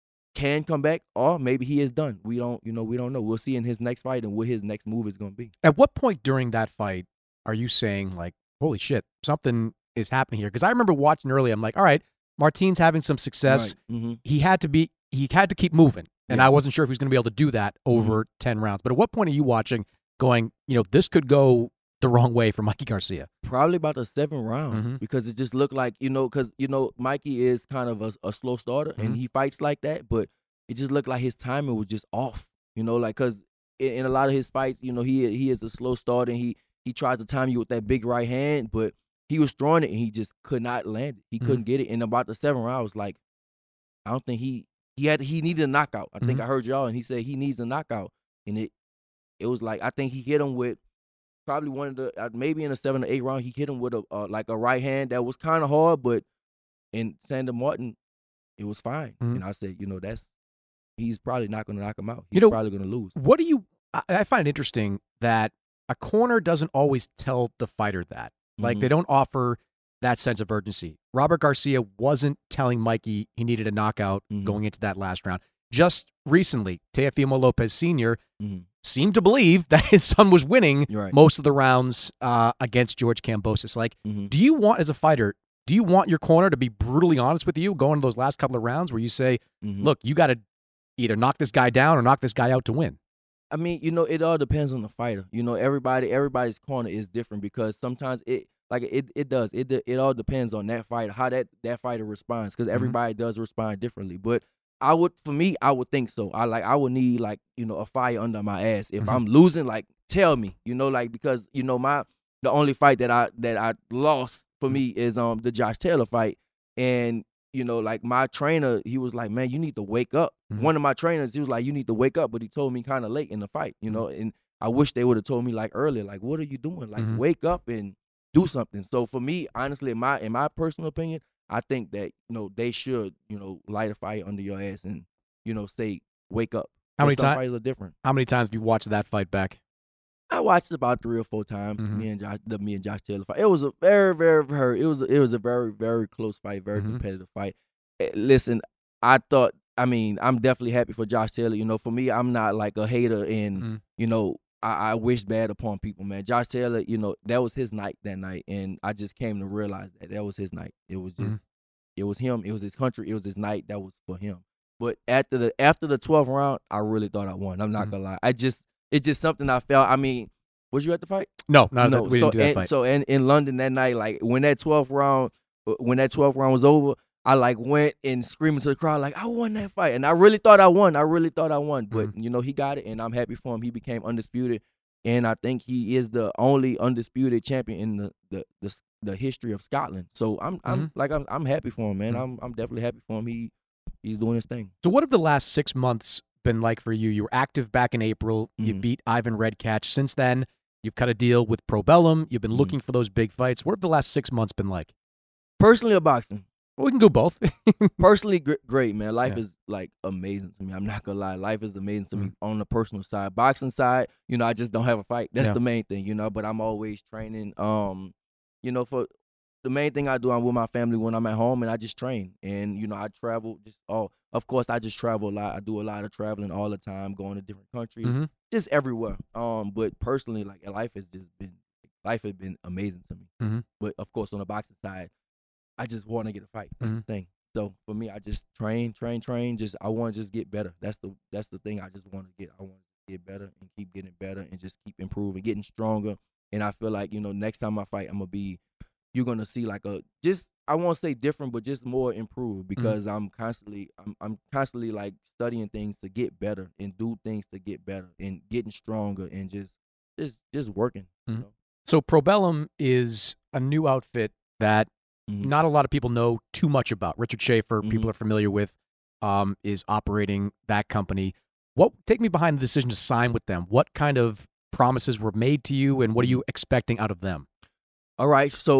Speaker 14: can come back, or maybe he is done. We don't, you know, we don't know. We'll see in his next fight and what his next move is going to be.
Speaker 1: At what point during that fight are you saying, like, holy shit, something is happening here? Because I remember watching earlier, I'm like, all right, Martin's having some success.
Speaker 14: Right. Mm-hmm.
Speaker 1: He had to be, he had to keep moving. And
Speaker 14: Yeah.
Speaker 1: I wasn't sure if he was going to be able to do that over mm-hmm. ten rounds. But at what point are you watching going, you know, this could go the wrong way for Mikey Garcia?
Speaker 14: Probably about the seventh round
Speaker 1: mm-hmm.
Speaker 14: because it just looked like, you know, because, you know, Mikey is kind of a, a slow starter
Speaker 1: mm-hmm.
Speaker 14: and he fights like that, but it just looked like his timing was just off, you know, like because in, in a lot of his fights, you know, he he is a slow starter and he, he tries to time you with that big right hand, but he was throwing it and he just could not land it. He mm-hmm. couldn't get it. And about the seventh round, I was like, I don't think he he had he needed a knockout. I mm-hmm. think I heard y'all and he said he needs a knockout. And it it was like, I think he hit him with probably one of the, uh, maybe in the seven or eight round, he hit him with a uh, like a right hand that was kind of hard, but in Sandor Martin, it was fine.
Speaker 1: Mm-hmm.
Speaker 14: And I said, you know, that's, he's probably not going to knock him out. He's
Speaker 1: you know,
Speaker 14: probably going to lose.
Speaker 1: What do you, I, I find it interesting that a corner doesn't always tell the fighter that. Like, mm-hmm. they don't offer that sense of urgency. Robert Garcia wasn't telling Mikey he needed a knockout mm-hmm. going into that last round. Just recently, Teofimo Lopez Senior Mm-hmm. seemed to believe that his son was winning
Speaker 14: right.
Speaker 1: most of the rounds uh, against George Kambosos. Like, mm-hmm. do you want, as a fighter, do you want your corner to be brutally honest with you going to those last couple of rounds where you say, mm-hmm. look, you got to either knock this guy down or knock this guy out to win?
Speaker 14: I mean, you know, it all depends on the fighter. You know, everybody, everybody's corner is different because sometimes it, like it, it does. It, it all depends on that fighter, how that, that fighter responds, because everybody mm-hmm. does respond differently. But I would, for me, I would think so. I like, I would need like, you know, a fire under my ass. If mm-hmm. I'm losing, like, tell me, you know, like, because, you know, my, the only fight that I, that I lost for me is um the Josh Taylor fight. And, you know, like my trainer, he was like, man, you need to wake up. Mm-hmm. One of my trainers, he was like, you need to wake up. But he told me kind of late in the fight, you know, and I wish they would have told me like earlier, like, what are you doing? Like, mm-hmm. wake up and do something. So for me, honestly, in my, in my personal opinion, I think that, you know, they should, you know, light a fire under your ass and, you know, say, wake up.
Speaker 1: How many times?
Speaker 14: Fights are different.
Speaker 1: How many times have you watched that fight back?
Speaker 14: I watched it about three or four times.
Speaker 1: Mm-hmm.
Speaker 14: Me and Josh, the me and Josh Taylor fight. It was a very, very, very. It was, it was a very, very close fight, very mm-hmm. competitive fight. Listen, I thought. I mean, I'm definitely happy for Josh Taylor. You know, for me, I'm not like a hater, and mm-hmm. you know, I, I wish bad upon people, man. Josh Taylor, you know, that was his night that night, and I just came to realize that that was his night. It was just, mm-hmm. it was him. It was his country. It was his night. That was for him. But after the after the twelfth round, I really thought I won. I'm not mm-hmm. gonna lie. I just, it's just something I felt. I mean, was you at the fight?
Speaker 1: No, not
Speaker 14: no.
Speaker 1: That, we
Speaker 14: so,
Speaker 1: didn't do that
Speaker 14: and,
Speaker 1: fight.
Speaker 14: So in, in London that night, like when that twelfth round, when that twelfth round was over, I like went and screaming to the crowd like, I won that fight, and I really thought I won. I really thought I won. But mm-hmm. you know, he got it, and I'm happy for him. He became undisputed, and I think he is the only undisputed champion in the the the, the history of Scotland. So I'm mm-hmm. I'm like I'm I'm happy for him, man. Mm-hmm. I'm I'm definitely happy for him. He he's doing his thing.
Speaker 1: So what have the last six months been like for you? You were active back in April. Mm-hmm. You beat Ivan Redkach. Since then, you've cut a deal with Probellum. You've been mm-hmm. looking for those big fights. What have the last six months been like?
Speaker 14: Personally or boxing?
Speaker 1: Well, we can do both.
Speaker 14: Personally, gr- great, man. Life
Speaker 1: yeah.
Speaker 14: is, like, amazing to me. I'm not going to lie. Life is amazing to mm-hmm. me on the personal side. Boxing side, you know, I just don't have a fight. That's yeah. the main thing, you know, but I'm always training. Um, you know, for the main thing I do, I'm with my family when I'm at home, and I just train. And, you know, I travel just all – of course, I just travel a lot. I do a lot of traveling all the time, going to different countries, mm-hmm. just everywhere. Um, But personally, like, life has just been – life has been amazing to me.
Speaker 1: Mm-hmm.
Speaker 14: But, of course, on the boxing side, I just want to get a fight. That's
Speaker 1: mm-hmm.
Speaker 14: the thing. So for me, I just train, train, train. Just I want to just get better. That's the that's the thing. I just want to get. I want to get better and keep getting better and just keep improving, getting stronger. And I feel like, you know, next time I fight, I'm gonna be. You're gonna see like a just I won't say different, but just more improved because mm-hmm. I'm constantly I'm I'm constantly like studying things to get better and do things to get better and getting stronger and just just just working.
Speaker 1: Mm-hmm.
Speaker 14: You know?
Speaker 1: So Probellum is a new outfit that. Mm-hmm. Not a lot of people know too much about. Richard Schaefer, mm-hmm. people are familiar with, um, is operating that company. What take me behind the decision to sign with them? What kind of promises were made to you, and what are you expecting out of them?
Speaker 14: All right, so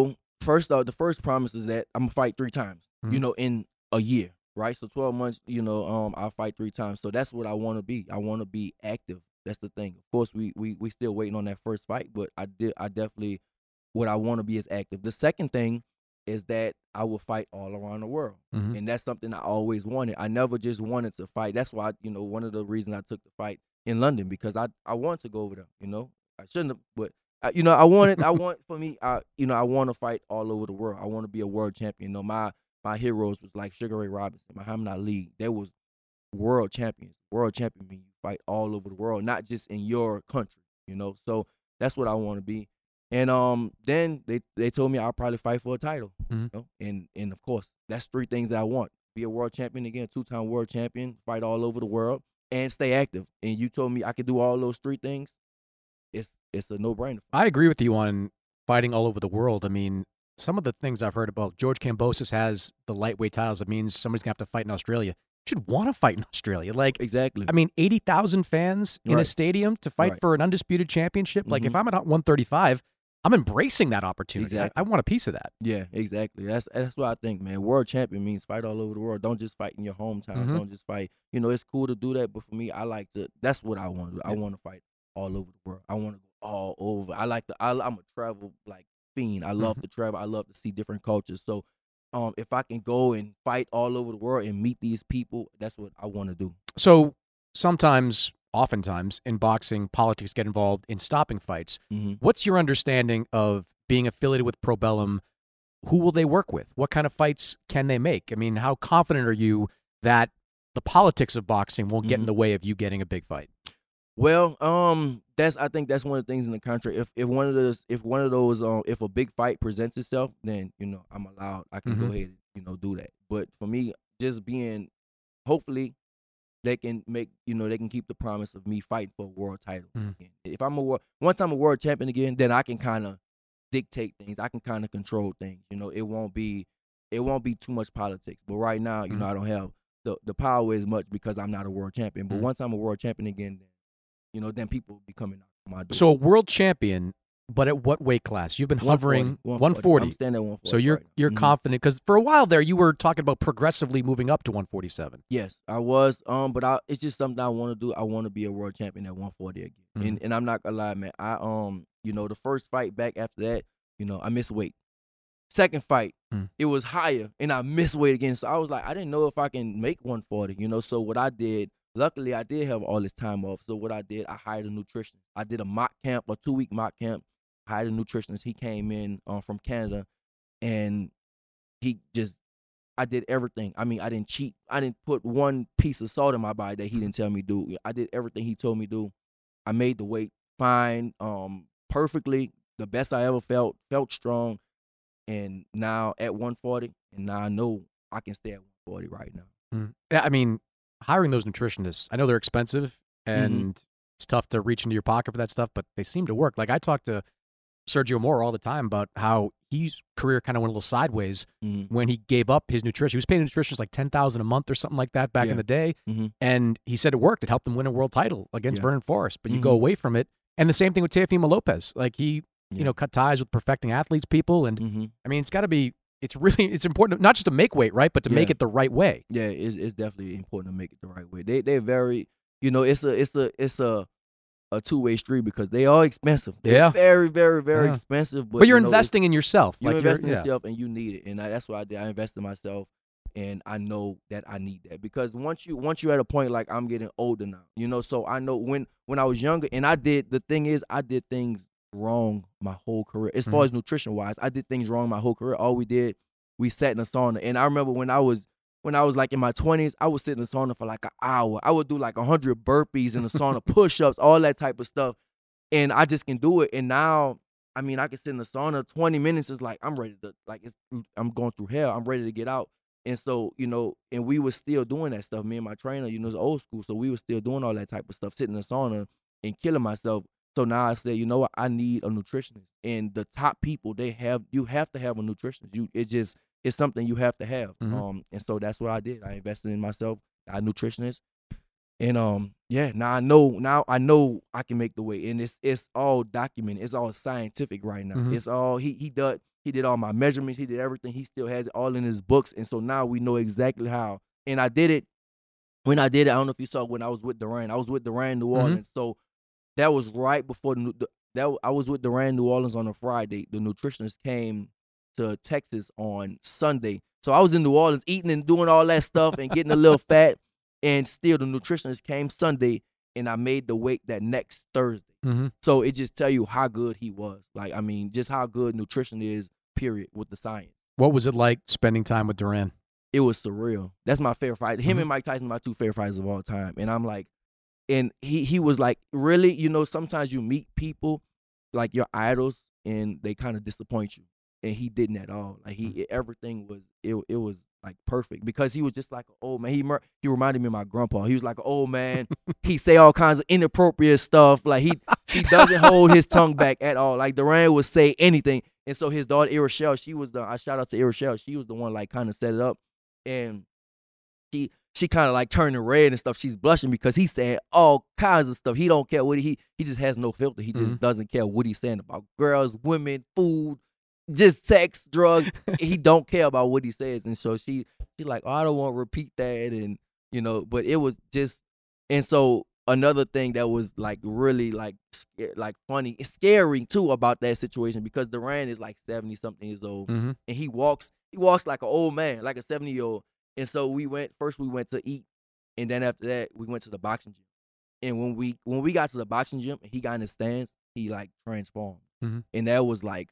Speaker 14: first off, the first promise is that I'm gonna fight three times.
Speaker 4: Mhm.
Speaker 14: You know, in a year, right? So twelve months. You know, um, I'll fight three times. So that's what I want to be. I want to be active. That's the thing. Of course, we we we still waiting on that first fight, but I did. I definitely what I want to be is active. The second thing is that I will fight all around the world,
Speaker 4: Mhm.
Speaker 14: and that's something I always wanted. I never just wanted to fight. That's why you know one of the reasons I took the fight in London because I I wanted to go over there. You know, I shouldn't have, but I, you know I wanted. I want for me. I you know I want to fight all over the world. I want to be a world champion. You know my my heroes was like Sugar Ray Robinson, Muhammad Ali. They was world champions. World champion means you fight all over the world, not just in your country. You know, so that's what I want to be. And um, then they, they told me I'll probably fight for a title,
Speaker 4: Mhm.
Speaker 14: you know? and and of course that's three things that I want: be a world champion again, two-time world champion, fight all over the world, and stay active. And you told me I could do all those three things. It's it's a no-brainer.
Speaker 4: I agree with you on fighting all over the world. I mean, some of the things I've heard about George Kambosos has the lightweight titles. It means somebody's gonna have to fight in Australia. You should want to fight in Australia. Like
Speaker 14: exactly.
Speaker 4: I mean, eighty thousand fans in a
Speaker 14: Right.
Speaker 4: stadium to fight
Speaker 14: Right.
Speaker 4: for an undisputed championship. Like if
Speaker 14: Mhm.
Speaker 4: I'm at one thirty-five, I'm embracing that opportunity. I,
Speaker 14: Exactly.
Speaker 4: I want a piece of that.
Speaker 14: Yeah, exactly. That's that's what I think, man. World champion means fight all over the world. Don't just fight in your hometown.
Speaker 4: Mhm.
Speaker 14: Don't just fight. You know, it's cool to do that, but for me, I like to. That's what I want to do. I
Speaker 4: Yeah.
Speaker 14: want to fight all over the world. I want to go all over. I like to. I, I'm a travel like fiend. I love
Speaker 4: Mhm.
Speaker 14: to travel. I love to see different cultures. So, um, if I can go and fight all over the world and meet these people, that's what I want to do.
Speaker 4: So sometimes, oftentimes in boxing, politics get involved in stopping fights.
Speaker 14: Mhm.
Speaker 4: What's your understanding of being affiliated with Probellum? Who will they work with? What kind of fights can they make? I mean, how confident are you that the politics of boxing won't get in
Speaker 14: Mhm.
Speaker 4: the way of you getting a big fight?
Speaker 14: Well, um, that's I think that's one of the things in the country. If if one of those if one of those um if a big fight presents itself, then you know I'm allowed. I can go
Speaker 4: Mhm.
Speaker 14: ahead and you know do that. But for me, just being, hopefully, they can make you know they can keep the promise of me fighting for a world title
Speaker 4: Mm.
Speaker 14: again. If I'm a wor- once I'm a world champion again, then I can kind of dictate things. I can kind of control things. You know, it won't be it won't be too much politics. But right now, you
Speaker 4: Mm.
Speaker 14: know, I don't have the the power as much because I'm not a world champion. But
Speaker 4: Mm.
Speaker 14: once I'm a world champion again, then you know, then people will be coming out of my door.
Speaker 4: So a world champion, but at what weight class? You've been hovering one forty.
Speaker 14: I'm standing at one forty.
Speaker 4: So you're
Speaker 14: right now.
Speaker 4: you're
Speaker 14: Mhm.
Speaker 4: confident because for a while there you were talking about progressively moving up to one forty-seven.
Speaker 14: Yes, I was. Um, but I, it's just something I want to do. I want to be a world champion at one forty again.
Speaker 4: Mhm.
Speaker 14: And and I'm not gonna lie, man. I um, you know, the first fight back after that, you know, I missed weight. Second fight,
Speaker 4: Mm.
Speaker 14: it was higher, and I missed weight again. So I was like, I didn't know if I can make one forty. You know, so what I did. Luckily, I did have all this time off. So what I did, I hired a nutritionist. I did a mock camp, a two week mock camp. I hired a nutritionist. He came in um, from Canada, and he just, I did everything. I mean, I didn't cheat. I didn't put one piece of salt in my body that he didn't tell me to do. I did everything he told me to do. I made the weight fine, um, perfectly, the best I ever felt, felt strong. And now at one forty, and now I know I can stay at one forty right now.
Speaker 4: Mm. Yeah, I mean, hiring those nutritionists, I know they're expensive and it's tough to reach into your pocket for that stuff, but they seem to work. Like I talk to Sergio Mora all the time about how his career kind of went a little sideways
Speaker 14: Mm-hmm.
Speaker 4: when he gave up his nutrition. He was paying a nutritionist like ten thousand dollars a month or something like that back
Speaker 14: Yeah.
Speaker 4: in the day.
Speaker 14: Mm-hmm.
Speaker 4: And he said it worked. It helped him win a world title against
Speaker 14: Yeah.
Speaker 4: Vernon Forrest. But you
Speaker 14: Mhm.
Speaker 4: go away from it. And the same thing with Teofimo Lopez. Like he,
Speaker 14: Yeah.
Speaker 4: you know, cut ties with perfecting athletes, people. And
Speaker 14: Mm-hmm.
Speaker 4: I mean, it's got to be, it's really, it's important not just to make weight, right? But to make
Speaker 14: Yeah.
Speaker 4: it the right way.
Speaker 14: Yeah, it's it's definitely important to make it the right way. They they're very, you know, it's a it's a it's a a two way street because they are expensive. They're
Speaker 4: Yeah.
Speaker 14: very very very
Speaker 4: Yeah.
Speaker 14: expensive. But,
Speaker 4: But you're
Speaker 14: you know, it's-
Speaker 4: investing in yourself.
Speaker 14: You're
Speaker 4: Like
Speaker 14: investing in
Speaker 4: yeah.
Speaker 14: yourself, and you need it. And I, that's what I did. I invested in myself, and I know that I need that because once you once you're at a point like I'm getting older now, you know. So I know when when I was younger, and I did the thing is I did things wrong my whole career as far
Speaker 4: Mhm.
Speaker 14: as nutrition wise. I did things wrong my whole career. All we did, we sat in a sauna, and I remember when I was. When I was like in my twenties, I would sit in the sauna for like an hour. I would do like one hundred burpees in the sauna, push-ups, all that type of stuff. And I just can do it. And now, I mean, I can sit in the sauna twenty minutes. It's like I'm ready to, like, it's, I'm going through hell. I'm ready to get out. And so, you know, and we were still doing that stuff. Me and my trainer, you know, it's old school. So we were still doing all that type of stuff, sitting in the sauna and killing myself. So now I say, you know what? I need a nutritionist. And the top people, they have, you have to have a nutritionist. You, it's just, it's something you have to have.
Speaker 4: Mhm.
Speaker 14: Um, and so that's what I did. I invested in myself. I nutritionist. And um, yeah, now I know now I know I can make the weight, and it's it's all documented. It's all scientific right now.
Speaker 1: Mhm.
Speaker 14: It's all he he did he did all my measurements. He did everything. He still has it all in his books, and so now we know exactly how. And I did it when I did it. I don't know if you saw when I was with Durant. I was with Durant New
Speaker 1: Mhm.
Speaker 14: Orleans, so that was right before the, nu- the that I was with Durant New Orleans on a Friday. The nutritionist came to Texas on Sunday, so I was in New Orleans eating and doing all that stuff and getting a little fat. And still, the nutritionist came Sunday, and I made the weight that next Thursday.
Speaker 1: Mhm.
Speaker 14: So it just tell you how good he was. Like, I mean, just how good nutrition is, period, with the science.
Speaker 1: What was it like spending time with Duran?
Speaker 14: It was surreal. That's my favorite fight. Him
Speaker 1: Mhm.
Speaker 14: and Mike Tyson, my two favorite fighters of all time. And I'm like, and he he was like, really, you know, sometimes you meet people, like your idols, and they kind of disappoint you. And he didn't at all. Like, he, everything was, it, it was, like perfect because he was just like an old man. He mer- he reminded me of my grandpa. He was like an old man. He say all kinds of inappropriate stuff. Like he he doesn't hold his tongue back at all. Like Duran would say anything. And so his daughter Irishelle, she was the I shout out to Irishelle. She was the one like kind of set it up, and she she kind of like turning red and stuff. She's blushing because he's saying all kinds of stuff. He don't care what he he just has no filter. He just
Speaker 1: Mhm.
Speaker 14: doesn't care what he's saying about girls, women, food, just sex, drugs. He don't care about what he says. And so she she like, oh, I don't want to repeat that. And, you know, but it was just, and so another thing that was like really like sca- like funny, it's scary too about that situation because Duran is like seventy something years old,
Speaker 1: Mhm.
Speaker 14: and he walks he walks like an old man, like a seventy year old. And so we went first we went to eat, and then after that we went to the boxing gym. And when we when we got to the boxing gym and he got in his stance, he like transformed.
Speaker 1: Mhm.
Speaker 14: And that was like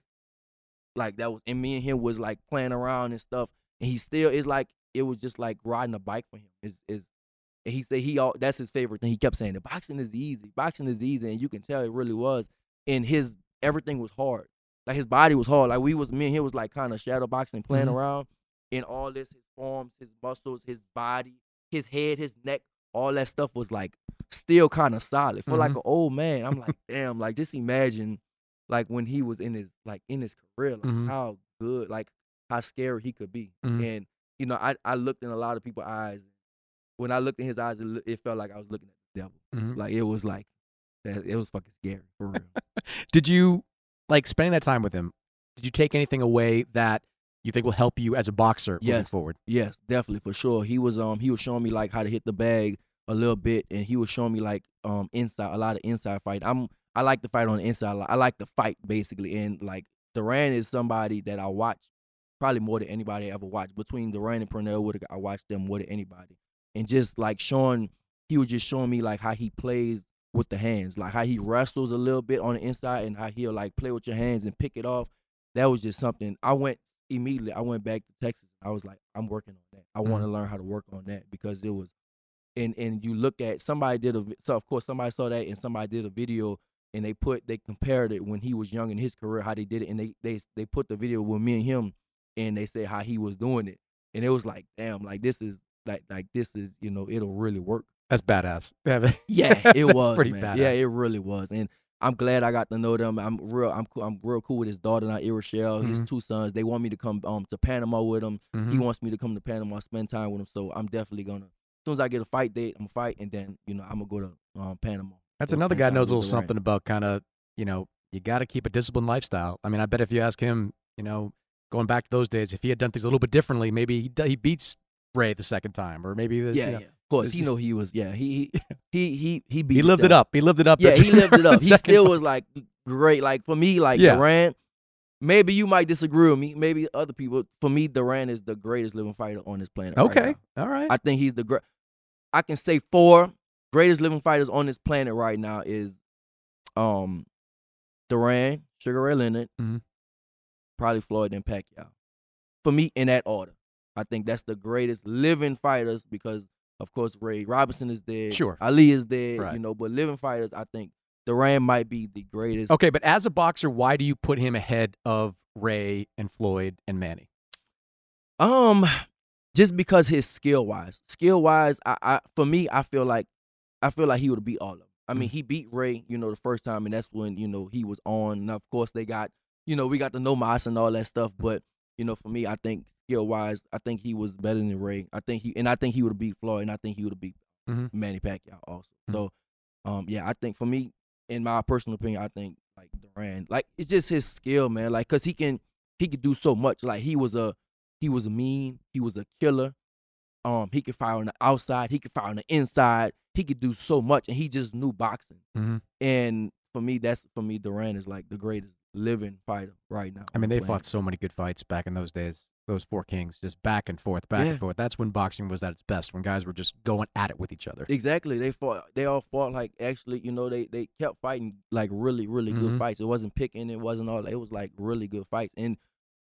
Speaker 14: like that was, and me and him was like playing around and stuff. And he still is like, it was just like riding a bike for him. Is is and he said he all that's his favorite thing. He kept saying the boxing is easy, boxing is easy, and you can tell it really was. And his everything was hard. Like his body was hard. Like we was me and him was like kind of shadow boxing, playing
Speaker 1: Mhm.
Speaker 14: around. And all this, his forms, his muscles, his body, his head, his neck, all that stuff was like still kind of solid. For like
Speaker 1: Mhm.
Speaker 14: an old man, I'm like, damn, like just imagine like when he was in his like in his career, like
Speaker 1: Mhm.
Speaker 14: how good, like how scary he could be.
Speaker 1: Mhm.
Speaker 14: And you know, I, I looked in a lot of people's eyes. When I looked in his eyes, it, loo- it felt like I was looking at the devil.
Speaker 1: Mhm.
Speaker 14: Like it was like it was fucking scary for real.
Speaker 1: Did you, like, spending that time with him, did you take anything away that you think will help you as a boxer moving
Speaker 14: Yes.
Speaker 1: forward?
Speaker 14: Yes, definitely for sure. He was um he was showing me like how to hit the bag a little bit, and he was showing me like um inside a lot of inside fight. I'm I like to fight on the inside. a lot. I like to fight basically, and like Duran is somebody that I watch probably more than anybody I ever watched. Between Duran and Pernell Whitaker, I watched them more than anybody, and just like showing, he was just showing me like how he plays with the hands, like how he wrestles a little bit on the inside, and how he'll like play with your hands and pick it off. That was just something. I went immediately. I went back to Texas. I was like, I'm working on that. I want to learn how to work on that because it was, and and you look at somebody did a so of course somebody saw that and somebody did a video and they put they compared it when he was young in his career how they did it, and they they they put the video with me and him, and they said how he was doing it, and it was like, damn, like this is like like this is, you know, it'll really work.
Speaker 1: That's badass. Yeah, but-
Speaker 14: Yeah, it
Speaker 1: That's
Speaker 14: was
Speaker 1: pretty
Speaker 14: man.
Speaker 1: badass.
Speaker 14: Yeah, it really was, and I'm glad I got to know them. I'm real. I'm cool. I'm real cool with his daughter now, Irishelle. His
Speaker 1: Mhm.
Speaker 14: two sons. They want me to come um to Panama with him. He
Speaker 1: Mhm.
Speaker 14: wants me to come to Panama, spend time with him. So I'm definitely gonna. As soon as I get a fight date, I'm gonna fight, and then you know I'm gonna go to um Panama.
Speaker 1: That's
Speaker 14: Go
Speaker 1: another
Speaker 14: spend
Speaker 1: guy
Speaker 14: time
Speaker 1: knows a
Speaker 14: with
Speaker 1: little
Speaker 14: Duran.
Speaker 1: something about kind of, you know, you got to keep a disciplined lifestyle. I mean, I bet if you ask him, you know, going back to those days, if he had done things a little bit differently, maybe he d- he beats Ray the second time, or maybe there's,
Speaker 14: Yeah,
Speaker 1: you know,
Speaker 14: yeah. Of course,
Speaker 1: there's
Speaker 14: he
Speaker 1: just-
Speaker 14: know he was. Yeah, he he he he he beat.
Speaker 1: He lived it
Speaker 14: down.
Speaker 1: up. He lived it up.
Speaker 14: Yeah,
Speaker 1: the-
Speaker 14: he lived it up.
Speaker 1: the
Speaker 14: He
Speaker 1: second
Speaker 14: still
Speaker 1: fight.
Speaker 14: was like great. Like for me, like
Speaker 1: Yeah.
Speaker 14: Duran. Maybe you might disagree with me. Maybe other people. For me, Duran is the greatest living fighter on this planet. right
Speaker 1: Okay,
Speaker 14: now.
Speaker 1: all right.
Speaker 14: I think he's the great. I can say four greatest living fighters on this planet right now is, um, Duran, Sugar Ray Leonard,
Speaker 1: Mhm.
Speaker 14: probably Floyd and Pacquiao. For me, in that order, I think that's the greatest living fighters because, of course, Ray Robinson is dead.
Speaker 1: Sure.
Speaker 14: Ali is dead.
Speaker 1: Right.
Speaker 14: You know, but living fighters, I think Duran might be the greatest.
Speaker 1: Okay, but as a boxer, why do you put him ahead of Ray and Floyd and Manny?
Speaker 14: Um, just because his skill wise, skill wise, I, I for me, I feel like, I feel like he would beat all of them. I mean, he beat Ray, you know, the first time, and that's when you know he was on. And of course, they got, you know, we got the no mas and all that stuff. But you know, for me, I think skill wise, I think he was better than Ray. I think he, and I think he would have beat Floyd, and I think he would have beat mm-hmm. Manny Pacquiao also. Mm-hmm. So, um, yeah, I think for me, in my personal opinion, I think like Duran, like it's just his skill, man. Like, cause he can he could do so much. Like he was a he was mean, he was a killer. Um, he could fire on the outside, he could fire on the inside. He could do so much, and he just knew boxing.
Speaker 1: Mm-hmm.
Speaker 14: And for me, that's for me, Duran is like the greatest living fighter right now.
Speaker 1: I mean, they fought so many good fights back in those days. Those four kings, just back and forth, back
Speaker 14: yeah.
Speaker 1: and forth. That's when boxing was at its best, when guys were just going at it with each other.
Speaker 14: Exactly. They fought. They all fought like actually, you know, they they kept fighting like really, really mm-hmm. good fights. It wasn't picking. It wasn't all. It was like really good fights. And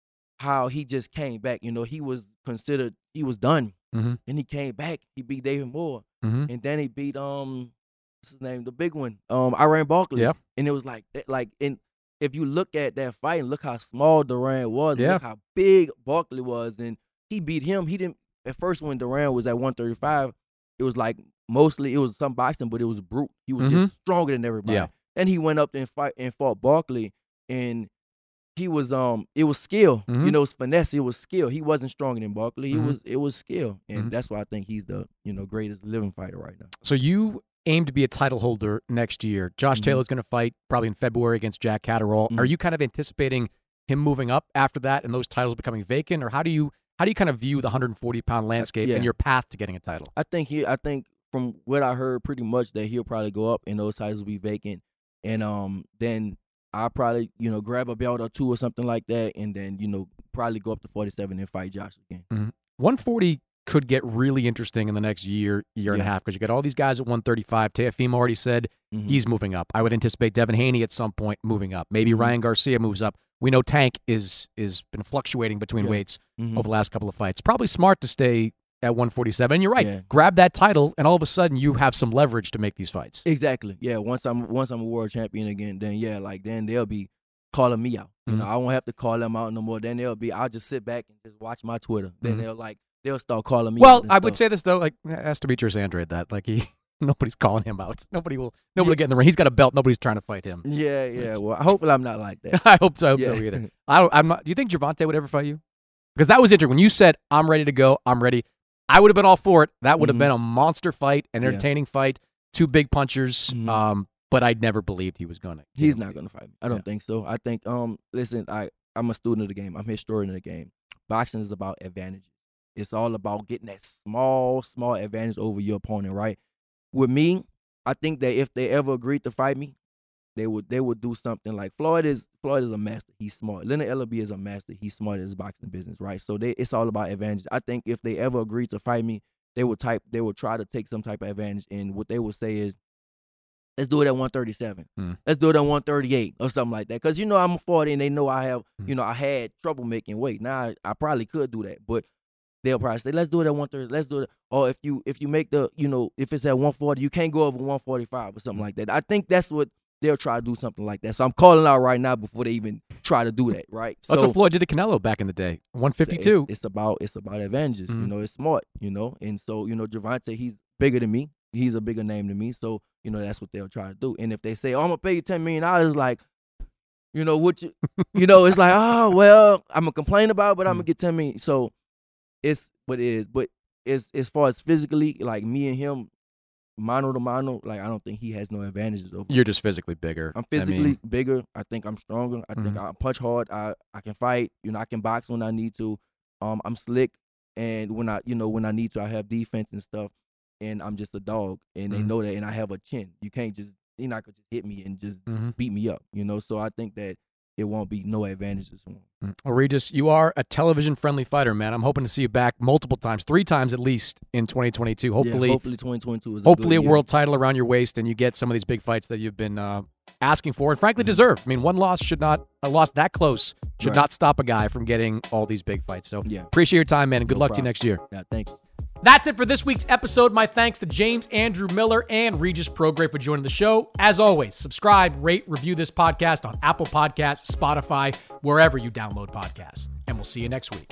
Speaker 14: how he just came back. You know, he was considered he was done,
Speaker 1: mm-hmm.
Speaker 14: and he came back. He beat David Moore,
Speaker 1: mm-hmm.
Speaker 14: and then he beat um, what's his name, the big one, um, Iran Barkley.
Speaker 1: Yeah.
Speaker 14: And it was like like in. If you look at that fight and look how small Duran was,
Speaker 1: yeah.
Speaker 14: and look how big Barkley was, and he beat him. He didn't at first when Duran was at one thirty-five. It was like mostly it was some boxing, but it was brute. He was
Speaker 1: mm-hmm.
Speaker 14: just stronger than everybody.
Speaker 1: Yeah.
Speaker 14: Then he went up and fight and fought Barkley, and he was um it was skill.
Speaker 1: Mm-hmm.
Speaker 14: You know, it was finesse. It was skill. He wasn't stronger than Barkley.
Speaker 1: Mm-hmm.
Speaker 14: It was it was skill, and
Speaker 1: mm-hmm.
Speaker 14: that's why I think he's the you know greatest living fighter right now.
Speaker 1: So you aim to be a title holder next year. Josh
Speaker 14: mm-hmm.
Speaker 1: Taylor's going to fight probably in February against Jack Catterall.
Speaker 14: Mm-hmm.
Speaker 1: Are you kind of anticipating him moving up after that and those titles becoming vacant, or how do you how do you kind of view the one hundred forty pound landscape
Speaker 14: yeah.
Speaker 1: and your path to getting a title?
Speaker 14: I think he. I think from what I heard, pretty much that he'll probably go up and those titles will be vacant, and um then I'll probably you know grab a belt or two or something like that, and then you know probably go up to forty-seven and fight Josh again.
Speaker 1: Mm-hmm. one forty could get really interesting in the next year, year and
Speaker 14: yeah.
Speaker 1: a half, because you got all these guys at one thirty-five. Teofimo already said
Speaker 14: mm-hmm.
Speaker 1: he's moving up. I would anticipate Devin Haney at some point moving up. Maybe
Speaker 14: mm-hmm.
Speaker 1: Ryan Garcia moves up. We know Tank is is been fluctuating between
Speaker 14: yeah.
Speaker 1: weights
Speaker 14: mm-hmm.
Speaker 1: over the last couple of fights. Probably smart to stay at one forty-seven. And you're right.
Speaker 14: Yeah.
Speaker 1: Grab that title, and all of a sudden you have some leverage to make these fights.
Speaker 14: Exactly. Yeah. Once I'm once I'm a world champion again, then yeah, like then they'll be calling me out. You
Speaker 1: mm-hmm.
Speaker 14: know, I won't have to call them out no more. Then they'll be. I'll just sit back and just watch my Twitter. Then
Speaker 1: mm-hmm.
Speaker 14: they'll like. They'll start calling me.
Speaker 1: Well,
Speaker 14: out
Speaker 1: I
Speaker 14: stuff.
Speaker 1: would say this though, like ask Demetrius Andrade that, like he, nobody's calling him out. Nobody will. Nobody
Speaker 14: yeah.
Speaker 1: will get in the ring. He's got a belt. Nobody's trying to fight him.
Speaker 14: Yeah, yeah. Well, hopefully I'm not like that.
Speaker 1: I hope so. I hope
Speaker 14: yeah.
Speaker 1: so either. I don't. I'm not. Do you think Gervonta would ever fight you? Because that was interesting when you said I'm ready to go. I'm ready. I would have been all for it. That would have
Speaker 14: mm-hmm.
Speaker 1: been a monster fight, an entertaining yeah. fight, two big punchers.
Speaker 14: Mm-hmm.
Speaker 1: Um, but I never believed he was gonna.
Speaker 14: He's not gonna fight me. I don't
Speaker 1: yeah.
Speaker 14: think so. I think um, listen, I I'm a student of the game. I'm a historian of the game. Boxing is about advantages. It's all about getting that small, small advantage over your opponent, right? With me, I think that if they ever agreed to fight me, they would they would do something like Floyd is Floyd is a master. He's smart. Leonard Ellerbe is a master. He's smart in his boxing business, right? So they it's all about advantage. I think if they ever agreed to fight me, they would type they would try to take some type of advantage, and what they would say is, let's do it at one thirty-seven.
Speaker 1: Mm.
Speaker 14: Let's do it at one thirty-eight or something like that. Because, you know, I'm a forty and they know I have,
Speaker 1: mm.
Speaker 14: you know, I had trouble making weight. Now, I, I probably could do that. But they'll probably say, let's do it at one thirty. Let's do it. Or if you if you make the, you know, if it's at one forty, you can't go over one forty-five or something mm. like that. I think that's what they'll try to do, something like that. So I'm calling out right now before they even try to do that, right? So,
Speaker 1: that's what Floyd did to Canelo back in the day, one fifty-two.
Speaker 14: It's, it's about it's about advantages.
Speaker 1: Mm.
Speaker 14: You know, it's smart, you know. And so, you know, Gervonta, he's bigger than me. He's a bigger name than me. So, you know, that's what they'll try to do. And if they say, oh, I'm going to pay you ten million dollars, like, you know, what you, you know, it's like, oh, well, I'm going to complain about it, but I'm going to get ten million dollars. So it's what it is. But it's, as far as physically, like me and him, mano to mano, like, I don't think he has no advantages over me.
Speaker 1: You're just physically bigger.
Speaker 14: I'm physically
Speaker 1: I mean,
Speaker 14: bigger. I think I'm stronger. I
Speaker 1: mm-hmm.
Speaker 14: think I punch hard. I, I can fight. You know, I can box when I need to. Um, I'm slick. And when I, you know, when I need to, I have defense and stuff. And I'm just a dog, and they
Speaker 1: mm-hmm.
Speaker 14: know that, and I have a chin. You can't just, you're not going to just hit me and just
Speaker 1: mm-hmm.
Speaker 14: beat me up, you know? So I think that it won't be no advantages for him.
Speaker 1: Well, Regis, you are a television-friendly fighter, man. I'm hoping to see you back multiple times, three times at least in twenty twenty-two. Hopefully,
Speaker 14: yeah, hopefully twenty twenty-two is
Speaker 1: hopefully
Speaker 14: a,
Speaker 1: a
Speaker 14: good
Speaker 1: world title around your waist, and you get some of these big fights that you've been uh, asking for and frankly
Speaker 14: mm-hmm.
Speaker 1: deserve. I mean, one loss should not, a loss that close should
Speaker 14: right.
Speaker 1: not stop a guy from getting all these big fights. So
Speaker 14: yeah.
Speaker 1: appreciate your time, man, and good
Speaker 14: no
Speaker 1: luck
Speaker 14: problem.
Speaker 1: to you next year.
Speaker 14: Yeah, thank you.
Speaker 4: That's it for this week's episode. My thanks to James Andrew Miller and Regis Prograis for joining the show. As always, subscribe, rate, review this podcast on Apple Podcasts, Spotify, wherever you download podcasts. And we'll see you next week.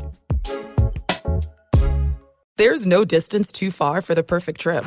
Speaker 3: There's no distance too far for the perfect trip.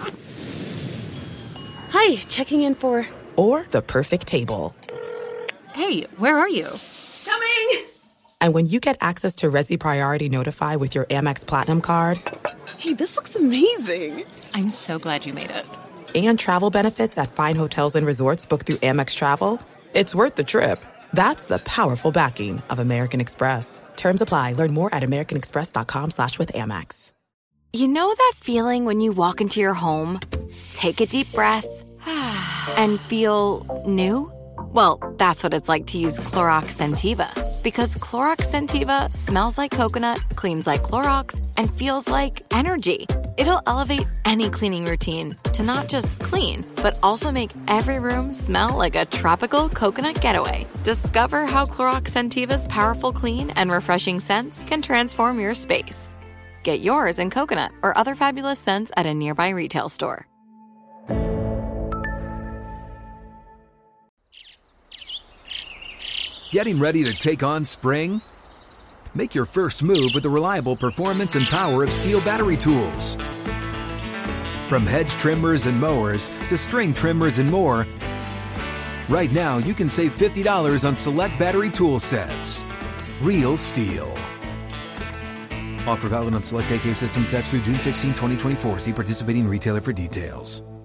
Speaker 15: Hi, checking in for...
Speaker 3: Or the perfect table.
Speaker 15: Hey, where are you?
Speaker 3: Coming! And when you get access to Resi Priority Notify with your Amex Platinum card...
Speaker 15: Hey, this looks amazing. I'm so glad you made it.
Speaker 3: And travel benefits at fine hotels and resorts booked through Amex Travel. It's worth the trip. That's the powerful backing of American Express. Terms apply. Learn more at americanexpress.com slash with Amex.
Speaker 16: You know that feeling when you walk into your home, take a deep breath, and feel new? Well, that's what it's like to use Clorox Scentiva. Because Clorox Scentiva smells like coconut, cleans like Clorox, and feels like energy. It'll elevate any cleaning routine to not just clean, but also make every room smell like a tropical coconut getaway. Discover how Clorox Scentiva's powerful clean and refreshing scents can transform your space. Get yours in coconut or other fabulous scents at a nearby retail store.
Speaker 17: Getting ready to take on spring? Make your first move with the reliable performance and power of Steel battery tools. From hedge trimmers and mowers to string trimmers and more, right now you can save fifty dollars on select battery tool sets. Real Steel. Offer valid on select A K system sets through June sixteenth, twenty twenty-four. See participating retailer for details.